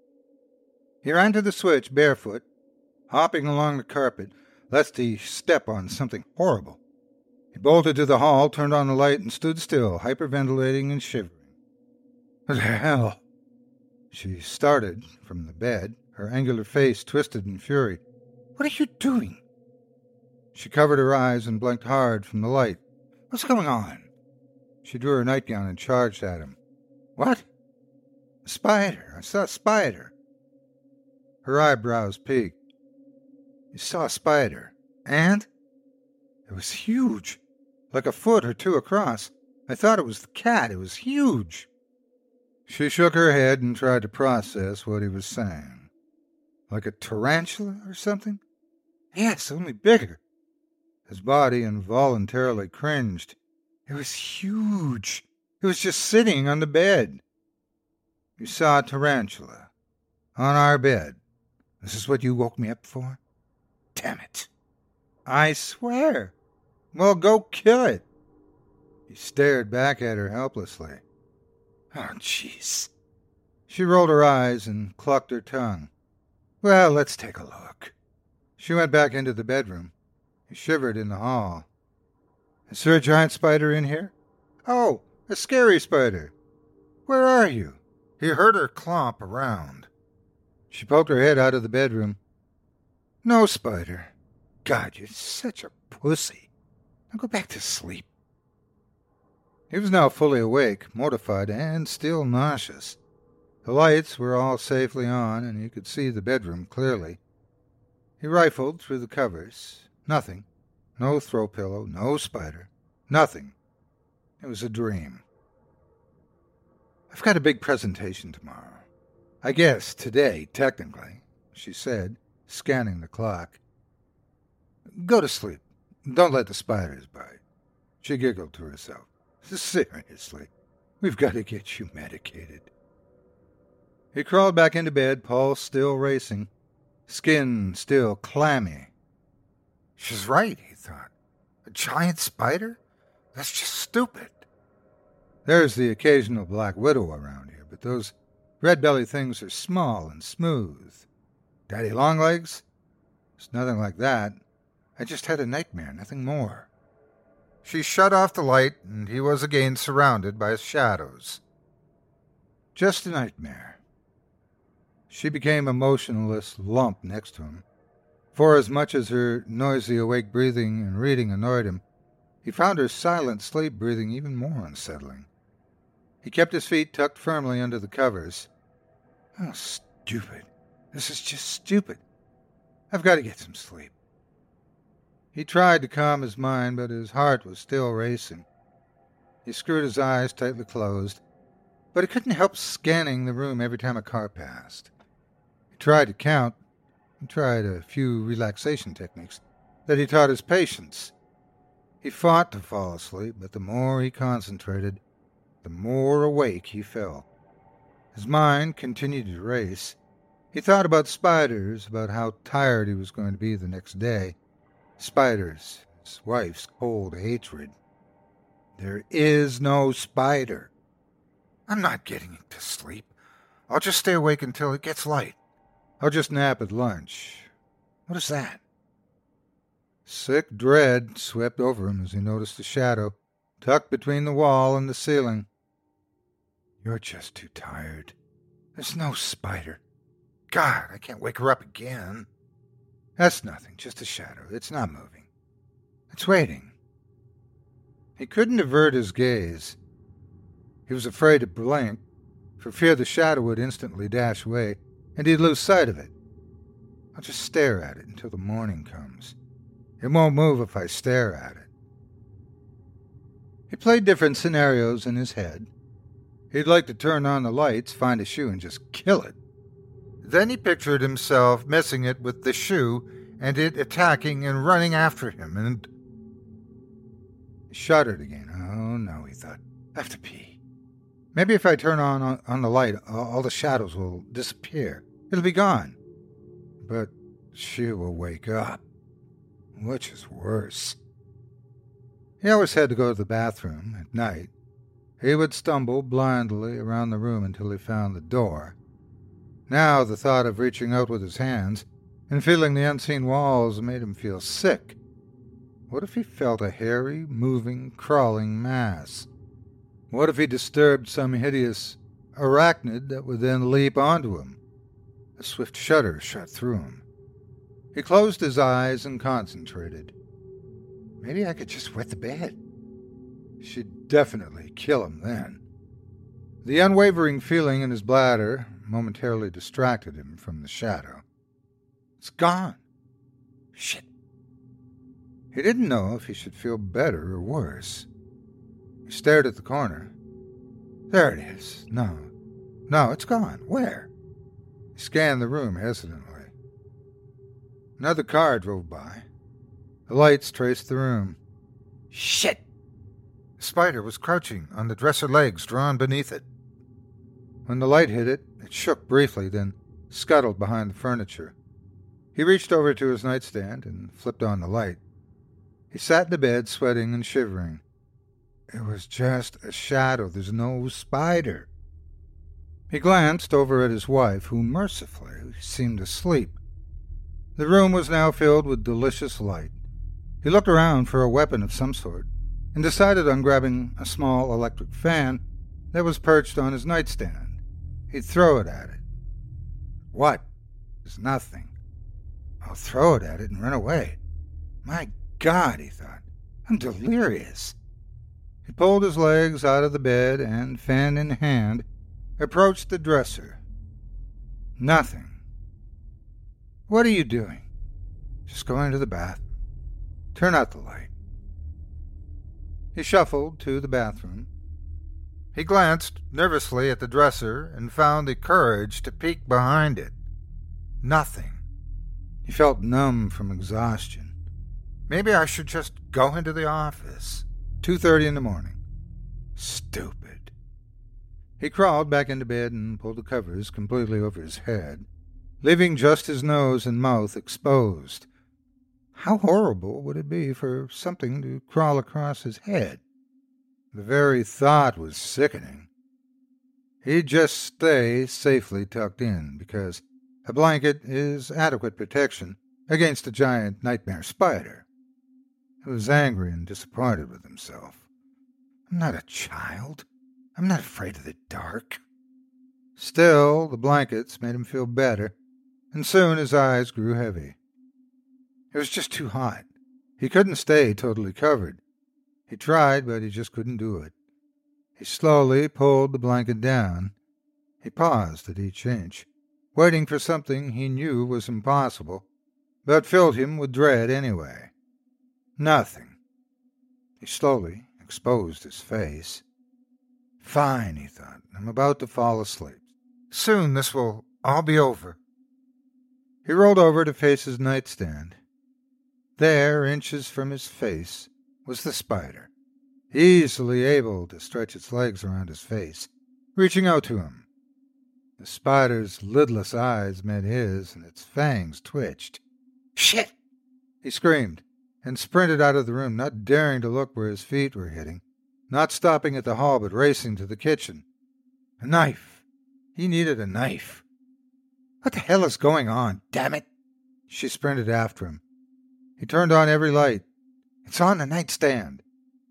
He ran to the switch barefoot, hopping along the carpet, lest he step on something horrible. He bolted to the hall, turned on the light, and stood still, hyperventilating and shivering. What the hell? She started from the bed, her angular face twisted in fury. What are you doing? She covered her eyes and blinked hard from the light. What's going on? She drew her nightgown and charged at him. What? A spider. I saw a spider. Her eyebrows peaked. You saw a spider. And? It was huge. Like a foot or two across. I thought it was the cat. It was huge. She shook her head and tried to process what he was saying. Like a tarantula or something? Yes, only bigger. His body involuntarily cringed. It was huge. It was just sitting on the bed. You saw a tarantula on our bed. This is what you woke me up for? Damn it. I swear. Well, go kill it. He stared back at her helplessly. Oh, jeez. She rolled her eyes and clucked her tongue. Well, let's take a look. She went back into the bedroom. He shivered in the hall. Is there a giant spider in here? Oh, a scary spider. Where are you? He heard her clomp around. She poked her head out of the bedroom. No spider. God, you're such a pussy. Now go back to sleep. He was now fully awake, mortified, and still nauseous. The lights were all safely on, and he could see the bedroom clearly. He rifled through the covers. Nothing. No throw pillow, no spider. Nothing. It was a dream. I've got a big presentation tomorrow. I guess today, technically, she said, scanning the clock. Go to sleep. Don't let the spiders bite. She giggled to herself. Seriously, we've got to get you medicated. He crawled back into bed, pulse still racing, skin still clammy. She's right, he thought. A giant spider? That's just stupid. There's the occasional black widow around here, but those red-bellied things are small and smooth. Daddy Longlegs? It's nothing like that. I just had a nightmare, nothing more. She shut off the light, and he was again surrounded by shadows. Just a nightmare. She became a motionless lump next to him. For as much as her noisy awake breathing and reading annoyed him, he found her silent sleep breathing even more unsettling. He kept his feet tucked firmly under the covers. Oh, stupid. This is just stupid. I've got to get some sleep. He tried to calm his mind, but his heart was still racing. He screwed his eyes tightly closed, but he couldn't help scanning the room every time a car passed. He tried to count. He tried a few relaxation techniques that he taught his patients. He fought to fall asleep, but the more he concentrated, the more awake he felt. His mind continued to race. He thought about spiders, about how tired he was going to be the next day. Spiders, his wife's cold hatred. There is no spider. I'm not getting to sleep. I'll just stay awake until it gets light. I'll just nap at lunch. What is that? Sick dread swept over him as he noticed a shadow tucked between the wall and the ceiling. You're just too tired. There's no spider. God, I can't wake her up again. That's nothing, just a shadow. It's not moving. It's waiting. He couldn't avert his gaze. He was afraid to blink, for fear the shadow would instantly dash away, and he'd lose sight of it. I'll just stare at it until the morning comes. It won't move if I stare at it. He played different scenarios in his head. He'd like to turn on the lights, find a shoe, and just kill it. Then he pictured himself messing it with the shoe and it attacking and running after him, and... He shuddered again. Oh, no, he thought. I have to pee. Maybe if I turn on, on the light, all the shadows will disappear. It'll be gone. But she will wake up, which is worse. He always had to go to the bathroom at night. He would stumble blindly around the room until he found the door. Now the thought of reaching out with his hands and feeling the unseen walls made him feel sick. What if he felt a hairy, moving, crawling mass? What if he disturbed some hideous arachnid that would then leap onto him? A swift shudder shot through him. He closed his eyes and concentrated. Maybe I could just wet the bed. She'd definitely kill him then. The unwavering feeling in his bladder momentarily distracted him from the shadow. It's gone. Shit. He didn't know if he should feel better or worse. He stared at the corner. There it is. No. No, it's gone. Where? He scanned the room hesitantly. Another car drove by. The lights traced the room. Shit! The spider was crouching on the dresser legs drawn beneath it. When the light hit it, it shook briefly, then scuttled behind the furniture. He reached over to his nightstand and flipped on the light. He sat in the bed, sweating and shivering. It was just a shadow. There's no spider. He glanced over at his wife, who mercifully seemed asleep. The room was now filled with delicious light. He looked around for a weapon of some sort and decided on grabbing a small electric fan that was perched on his nightstand. He'd throw it at it. What? There's nothing. I'll throw it at it and run away. My God, he thought, I'm delirious. He pulled his legs out of the bed and, fan in hand, approached the dresser. Nothing. What are you doing? Just going to the bathroom. Turn out the light. He shuffled to the bathroom. He glanced nervously at the dresser and found the courage to peek behind it. Nothing. He felt numb from exhaustion. Maybe I should just go into the office. two thirty in the morning. Stupid. He crawled back into bed and pulled the covers completely over his head, leaving just his nose and mouth exposed. How horrible would it be for something to crawl across his head? The very thought was sickening. He'd just stay safely tucked in, because a blanket is adequate protection against a giant nightmare spider. He was angry and disappointed with himself. I'm not a child. I'm not afraid of the dark. Still, the blankets made him feel better, and soon his eyes grew heavy. It was just too hot. He couldn't stay totally covered. He tried, but he just couldn't do it. He slowly pulled the blanket down. He paused at each inch, waiting for something he knew was impossible, but filled him with dread anyway. Nothing. He slowly exposed his face. Fine, he thought. I'm about to fall asleep. Soon this will all be over. He rolled over to face his nightstand. There, inches from his face, was the spider, easily able to stretch its legs around his face, reaching out to him. The spider's lidless eyes met his, and its fangs twitched. Shit! He screamed, and sprinted out of the room, not daring to look where his feet were hitting, not stopping at the hall, but racing to the kitchen. A knife. He needed a knife. What the hell is going on, damn it? She sprinted after him. He turned on every light. It's on the nightstand.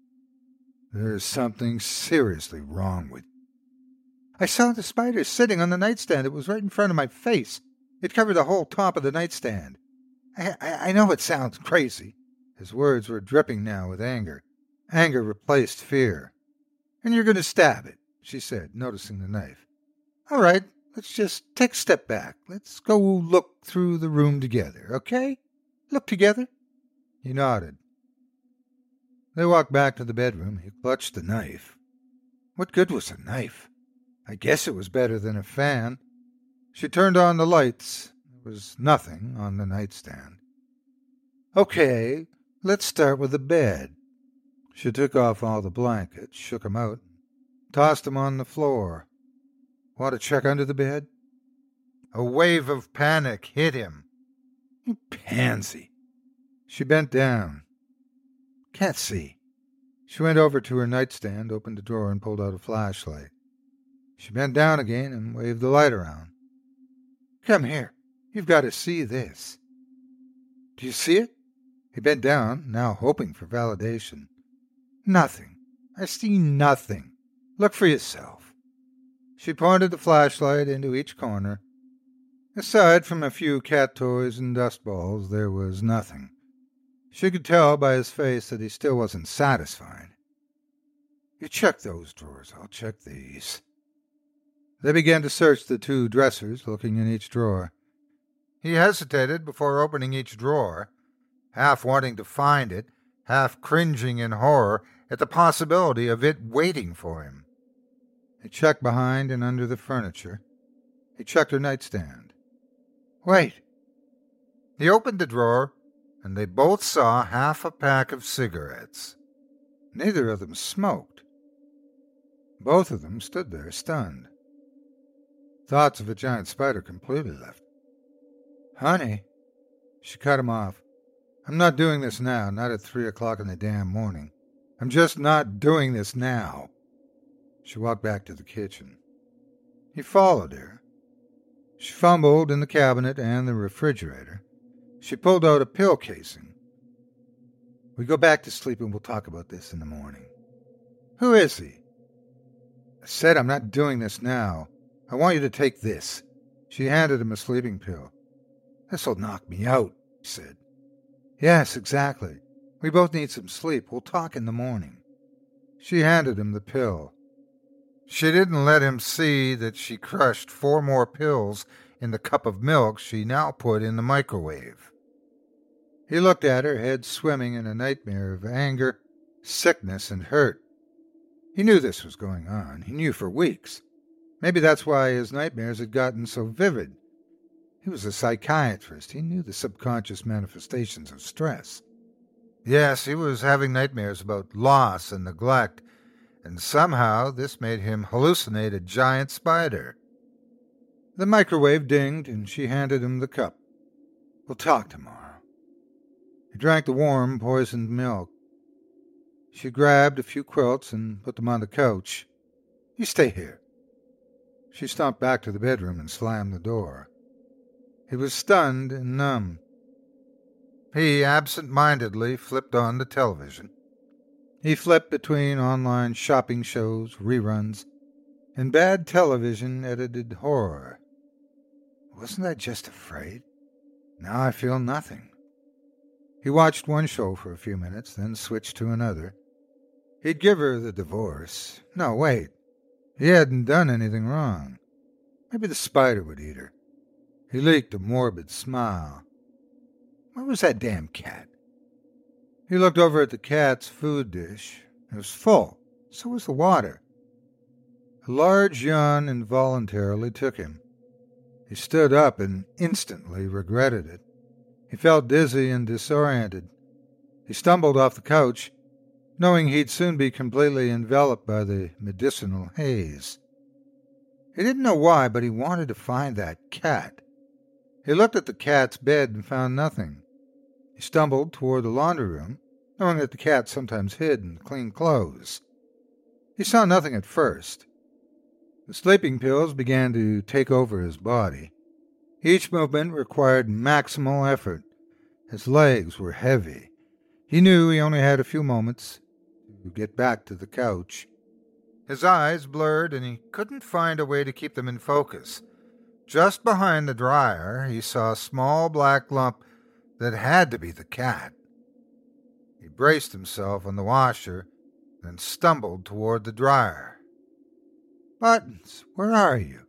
There's something seriously wrong with you. I saw the spider sitting on the nightstand. It was right in front of my face. It covered the whole top of the nightstand. I, I, I know it sounds crazy. His words were dripping now with anger. Anger replaced fear. And you're going to stab it, she said, noticing the knife. All right, let's just take a step back. Let's go look through the room together, okay? Look together. He nodded. They walked back to the bedroom. He clutched the knife. What good was a knife? I guess it was better than a fan. She turned on the lights. There was nothing on the nightstand. Okay, let's start with the bed. She took off all the blankets, shook them out, tossed them on the floor. Want to check under the bed? A wave of panic hit him. You pansy. She bent down. Can't see. She went over to her nightstand, opened the drawer, and pulled out a flashlight. She bent down again and waved the light around. Come here. You've got to see this. Do you see it? He bent down, now hoping for validation. Nothing. I see nothing. Look for yourself. She pointed the flashlight into each corner. Aside from a few cat toys and dust balls, there was nothing. She could tell by his face that he still wasn't satisfied. You check those drawers, I'll check these. They began to search the two dressers, looking in each drawer. He hesitated before opening each drawer, half wanting to find it, half cringing in horror at the possibility of it waiting for him. He checked behind and under the furniture. He checked her nightstand. Wait. He opened the drawer, and they both saw half a pack of cigarettes. Neither of them smoked. Both of them stood there stunned. Thoughts of a giant spider completely left. Honey, she cut him off. I'm not doing this now, not at three o'clock in the damn morning. I'm just not doing this now. She walked back to the kitchen. He followed her. She fumbled in the cabinet and the refrigerator. She pulled out a pill casing. We go back to sleep and we'll talk about this in the morning. Who is he? I said I'm not doing this now. I want you to take this. She handed him a sleeping pill. This'll knock me out, he said. Yes, exactly. We both need some sleep. We'll talk in the morning. She handed him the pill. She didn't let him see that she crushed four more pills in the cup of milk she now put in the microwave. He looked at her, head swimming in a nightmare of anger, sickness, and hurt. He knew this was going on. He knew for weeks. Maybe that's why his nightmares had gotten so vivid. He was a psychiatrist. He knew the subconscious manifestations of stress. Yes, he was having nightmares about loss and neglect, and somehow this made him hallucinate a giant spider. The microwave dinged, and she handed him the cup. We'll talk tomorrow. He drank the warm, poisoned milk. She grabbed a few quilts and put them on the couch. You stay here. She stomped back to the bedroom and slammed the door. He was stunned and numb. He absent-mindedly flipped on the television. He flipped between online shopping shows, reruns, and bad television-edited horror. Wasn't I just afraid? Now I feel nothing. He watched one show for a few minutes, then switched to another. He'd give her the divorce. No, wait. He hadn't done anything wrong. Maybe the spider would eat her. He leaked a morbid smile. Where was that damn cat? He looked over at the cat's food dish. It was full. So was the water. A large yawn involuntarily took him. He stood up and instantly regretted it. He felt dizzy and disoriented. He stumbled off the couch, knowing he'd soon be completely enveloped by the medicinal haze. He didn't know why, but he wanted to find that cat. He looked at the cat's bed and found nothing. He stumbled toward the laundry room, knowing that the cat sometimes hid in clean clothes. He saw nothing at first. The sleeping pills began to take over his body. Each movement required maximal effort. His legs were heavy. He knew he only had a few moments to get back to the couch. His eyes blurred, and he couldn't find a way to keep them in focus. Just behind the dryer, he saw a small black lump that had to be the cat. He braced himself on the washer, then stumbled toward the dryer. Buttons, where are you?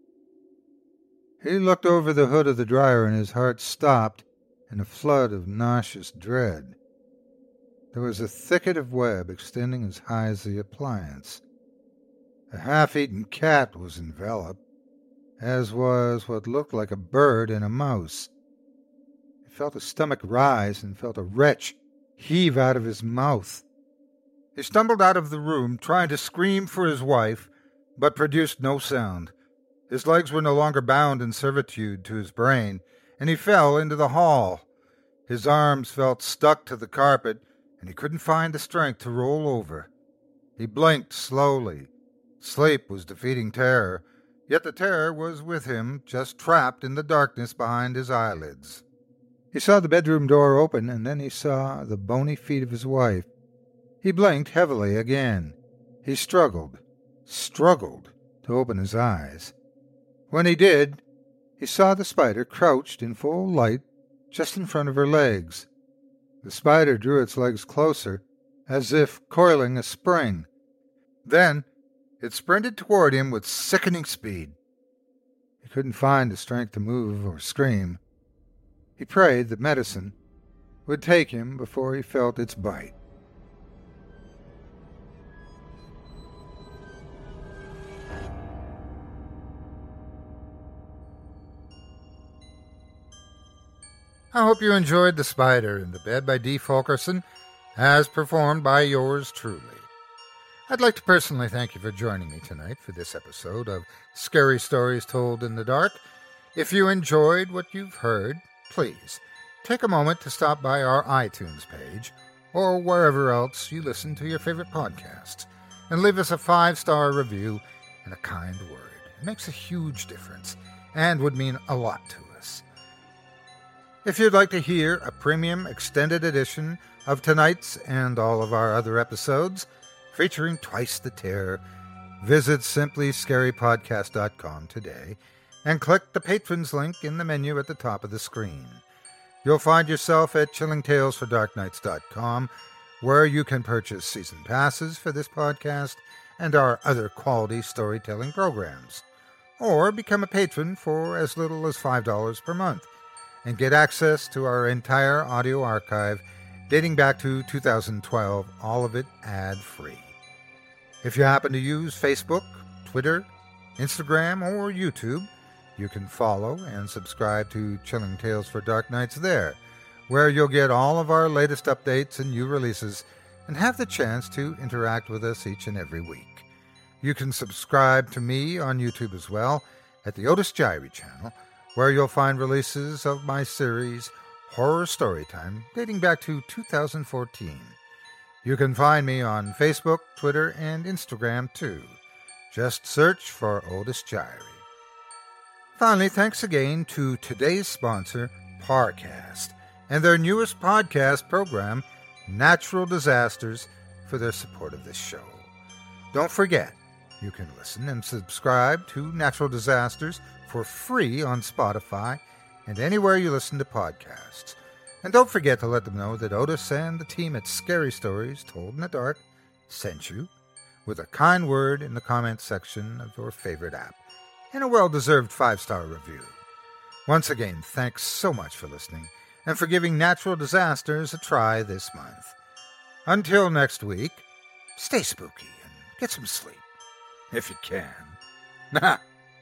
He looked over the hood of the dryer, and his heart stopped in a flood of nauseous dread. There was a thicket of web extending as high as the appliance. A half-eaten cat was enveloped, as was what looked like a bird and a mouse. He felt his stomach rise and felt a retch heave out of his mouth. He stumbled out of the room, trying to scream for his wife, but produced no sound. His legs were no longer bound in servitude to his brain, and he fell into the hall. His arms felt stuck to the carpet, and he couldn't find the strength to roll over. He blinked slowly. Sleep was defeating terror, yet the terror was with him, just trapped in the darkness behind his eyelids. He saw the bedroom door open, and then he saw the bony feet of his wife. He blinked heavily again. He struggled, struggled to open his eyes. When he did, he saw the spider crouched in full light just in front of her legs. The spider drew its legs closer, as if coiling a spring. Then it sprinted toward him with sickening speed. He couldn't find the strength to move or scream. He prayed that medicine would take him before he felt its bite. I hope you enjoyed The Spider in the Bed by Dee Fulkerson, as performed by yours truly. I'd like to personally thank you for joining me tonight for this episode of Scary Stories Told in the Dark. If you enjoyed what you've heard, please take a moment to stop by our iTunes page or wherever else you listen to your favorite podcasts and leave us a five-star review and a kind word. It makes a huge difference and would mean a lot to us. If you'd like to hear a premium extended edition of tonight's and all of our other episodes, featuring twice the terror, visit simply scary podcast dot com today and click the Patrons link in the menu at the top of the screen. You'll find yourself at chilling tales for dark nights dot com, where you can purchase season passes for this podcast and our other quality storytelling programs, or become a patron for as little as five dollars per month and get access to our entire audio archive dating back to two thousand twelve, all of it ad-free. If you happen to use Facebook, Twitter, Instagram, or YouTube, you can follow and subscribe to Chilling Tales for Dark Nights there, where you'll get all of our latest updates and new releases and have the chance to interact with us each and every week. You can subscribe to me on YouTube as well at the Otis Jiry channel, where you'll find releases of my series Horror Storytime dating back to two thousand fourteen. You can find me on Facebook, Twitter, and Instagram too. Just search for Otis Jiry. Finally, thanks again to today's sponsor, Parcast, and their newest podcast program, Natural Disasters, for their support of this show. Don't forget, you can listen and subscribe to Natural Disasters for free on Spotify and anywhere you listen to podcasts. And don't forget to let them know that Otis and the team at Scary Stories Told in the Dark sent you with a kind word in the comments section of your favorite app and a well-deserved five-star review. Once again, thanks so much for listening and for giving Natural Disasters a try this month. Until next week, stay spooky and get some sleep, if you can.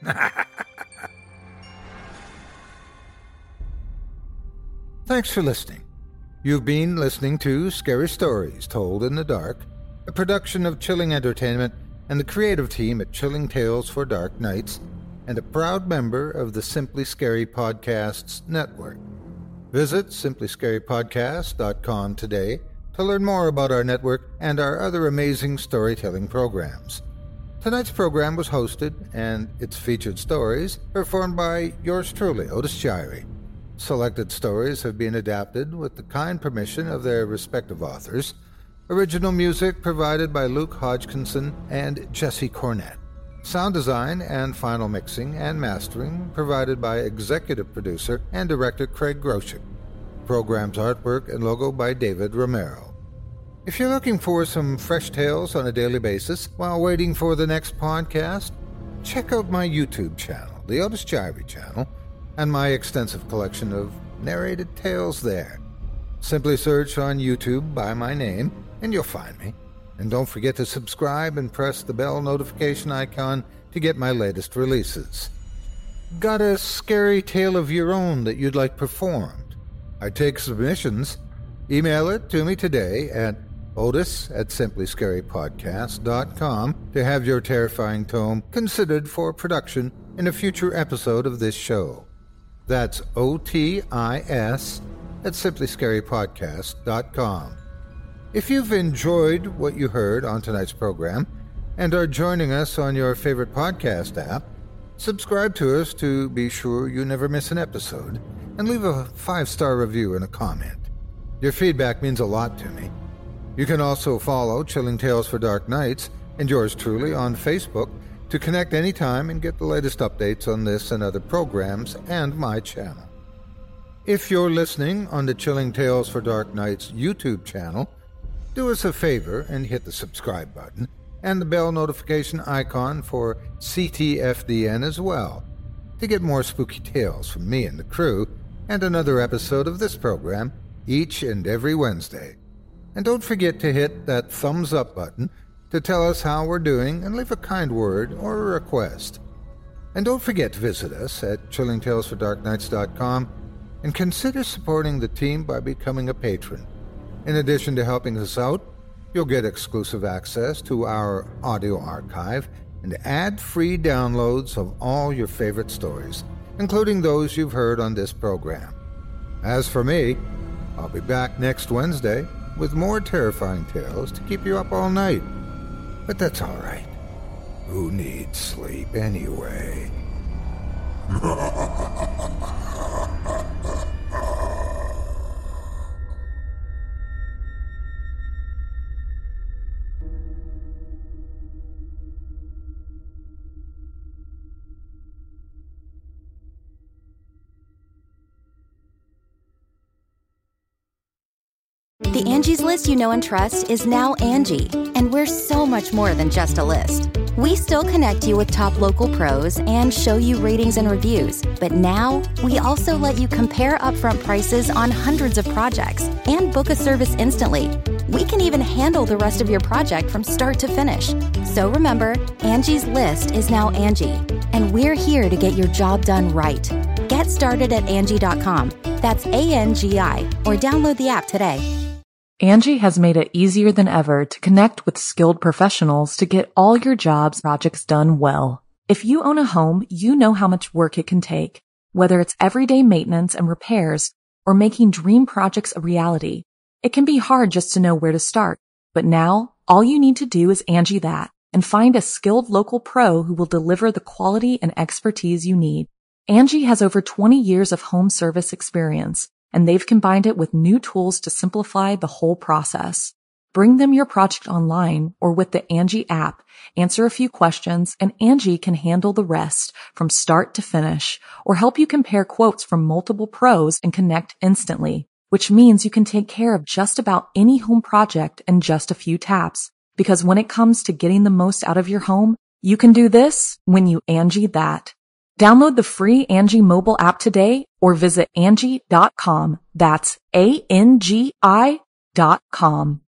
Thanks for listening. You've been listening to Scary Stories Told in the Dark, a production of Chilling Entertainment and the creative team at Chilling Tales for Dark Nights, and a proud member of the Simply Scary Podcasts Network. Visit simply scary podcast dot com today to learn more about our network and our other amazing storytelling programs. Tonight's program was hosted, and its featured stories performed by yours truly, Otis Jiry. Selected stories have been adapted with the kind permission of their respective authors. Original music provided by Luke Hodgkinson and Jesse Cornett. Sound design and final mixing and mastering provided by executive producer and director Craig Groshek. Program's artwork and logo by David Romero. If you're looking for some fresh tales on a daily basis while waiting for the next podcast, check out my YouTube channel, the Otis Jiry channel, and my extensive collection of narrated tales there. Simply search on YouTube by my name, and you'll find me. And don't forget to subscribe and press the bell notification icon to get my latest releases. Got a scary tale of your own that you'd like performed? I take submissions. Email it to me today at otis at simply scary podcast dot com to have your terrifying tome considered for production in a future episode of this show. That's O T I S at simply scary podcast dot com. If you've enjoyed what you heard on tonight's program and are joining us on your favorite podcast app, subscribe to us to be sure you never miss an episode, and leave a five-star review and a comment. Your feedback means a lot to me. You can also follow Chilling Tales for Dark Nights and yours truly on Facebook to connect anytime and get the latest updates on this and other programs and my channel. If you're listening on the Chilling Tales for Dark Nights YouTube channel, do us a favor and hit the subscribe button and the bell notification icon for C T F D N as well to get more spooky tales from me and the crew and another episode of this program each and every Wednesday. And don't forget to hit that thumbs up button to tell us how we're doing and leave a kind word or a request. And don't forget to visit us at chilling tales for dark nights dot com and consider supporting the team by becoming a patron. In addition to helping us out, You'll get exclusive access to our audio archive and ad-free downloads of all your favorite stories, including those you've heard on this program. As for me, I'll be back next Wednesday with more terrifying tales to keep you up all night. But that's all right. Who needs sleep anyway?
The Angie's List you know and trust is now Angie, and we're so much more than just a list. We still connect you with top local pros and show you ratings and reviews, but now we also let you compare upfront prices on hundreds of projects and book a service instantly. We can even handle the rest of your project from start to finish. So remember, Angie's List is now Angie, and we're here to get your job done right. Get started at Angie dot com. That's A N G I, or download the app today.
Angie has made it easier than ever to connect with skilled professionals to get all your jobs projects done well. If you own a home, you know how much work it can take, whether it's everyday maintenance and repairs or making dream projects a reality. It can be hard just to know where to start, but now all you need to do is Angie that and find a skilled local pro who will deliver the quality and expertise you need. Angie has over twenty years of home service experience, and they've combined it with new tools to simplify the whole process. Bring them your project online or with the Angie app, answer a few questions, and Angie can handle the rest from start to finish, or help you compare quotes from multiple pros and connect instantly, which means you can take care of just about any home project in just a few taps. Because when it comes to getting the most out of your home, you can do this when you Angie that. Download the free Angie mobile app today or visit Angie dot com. That's A N G I dot com.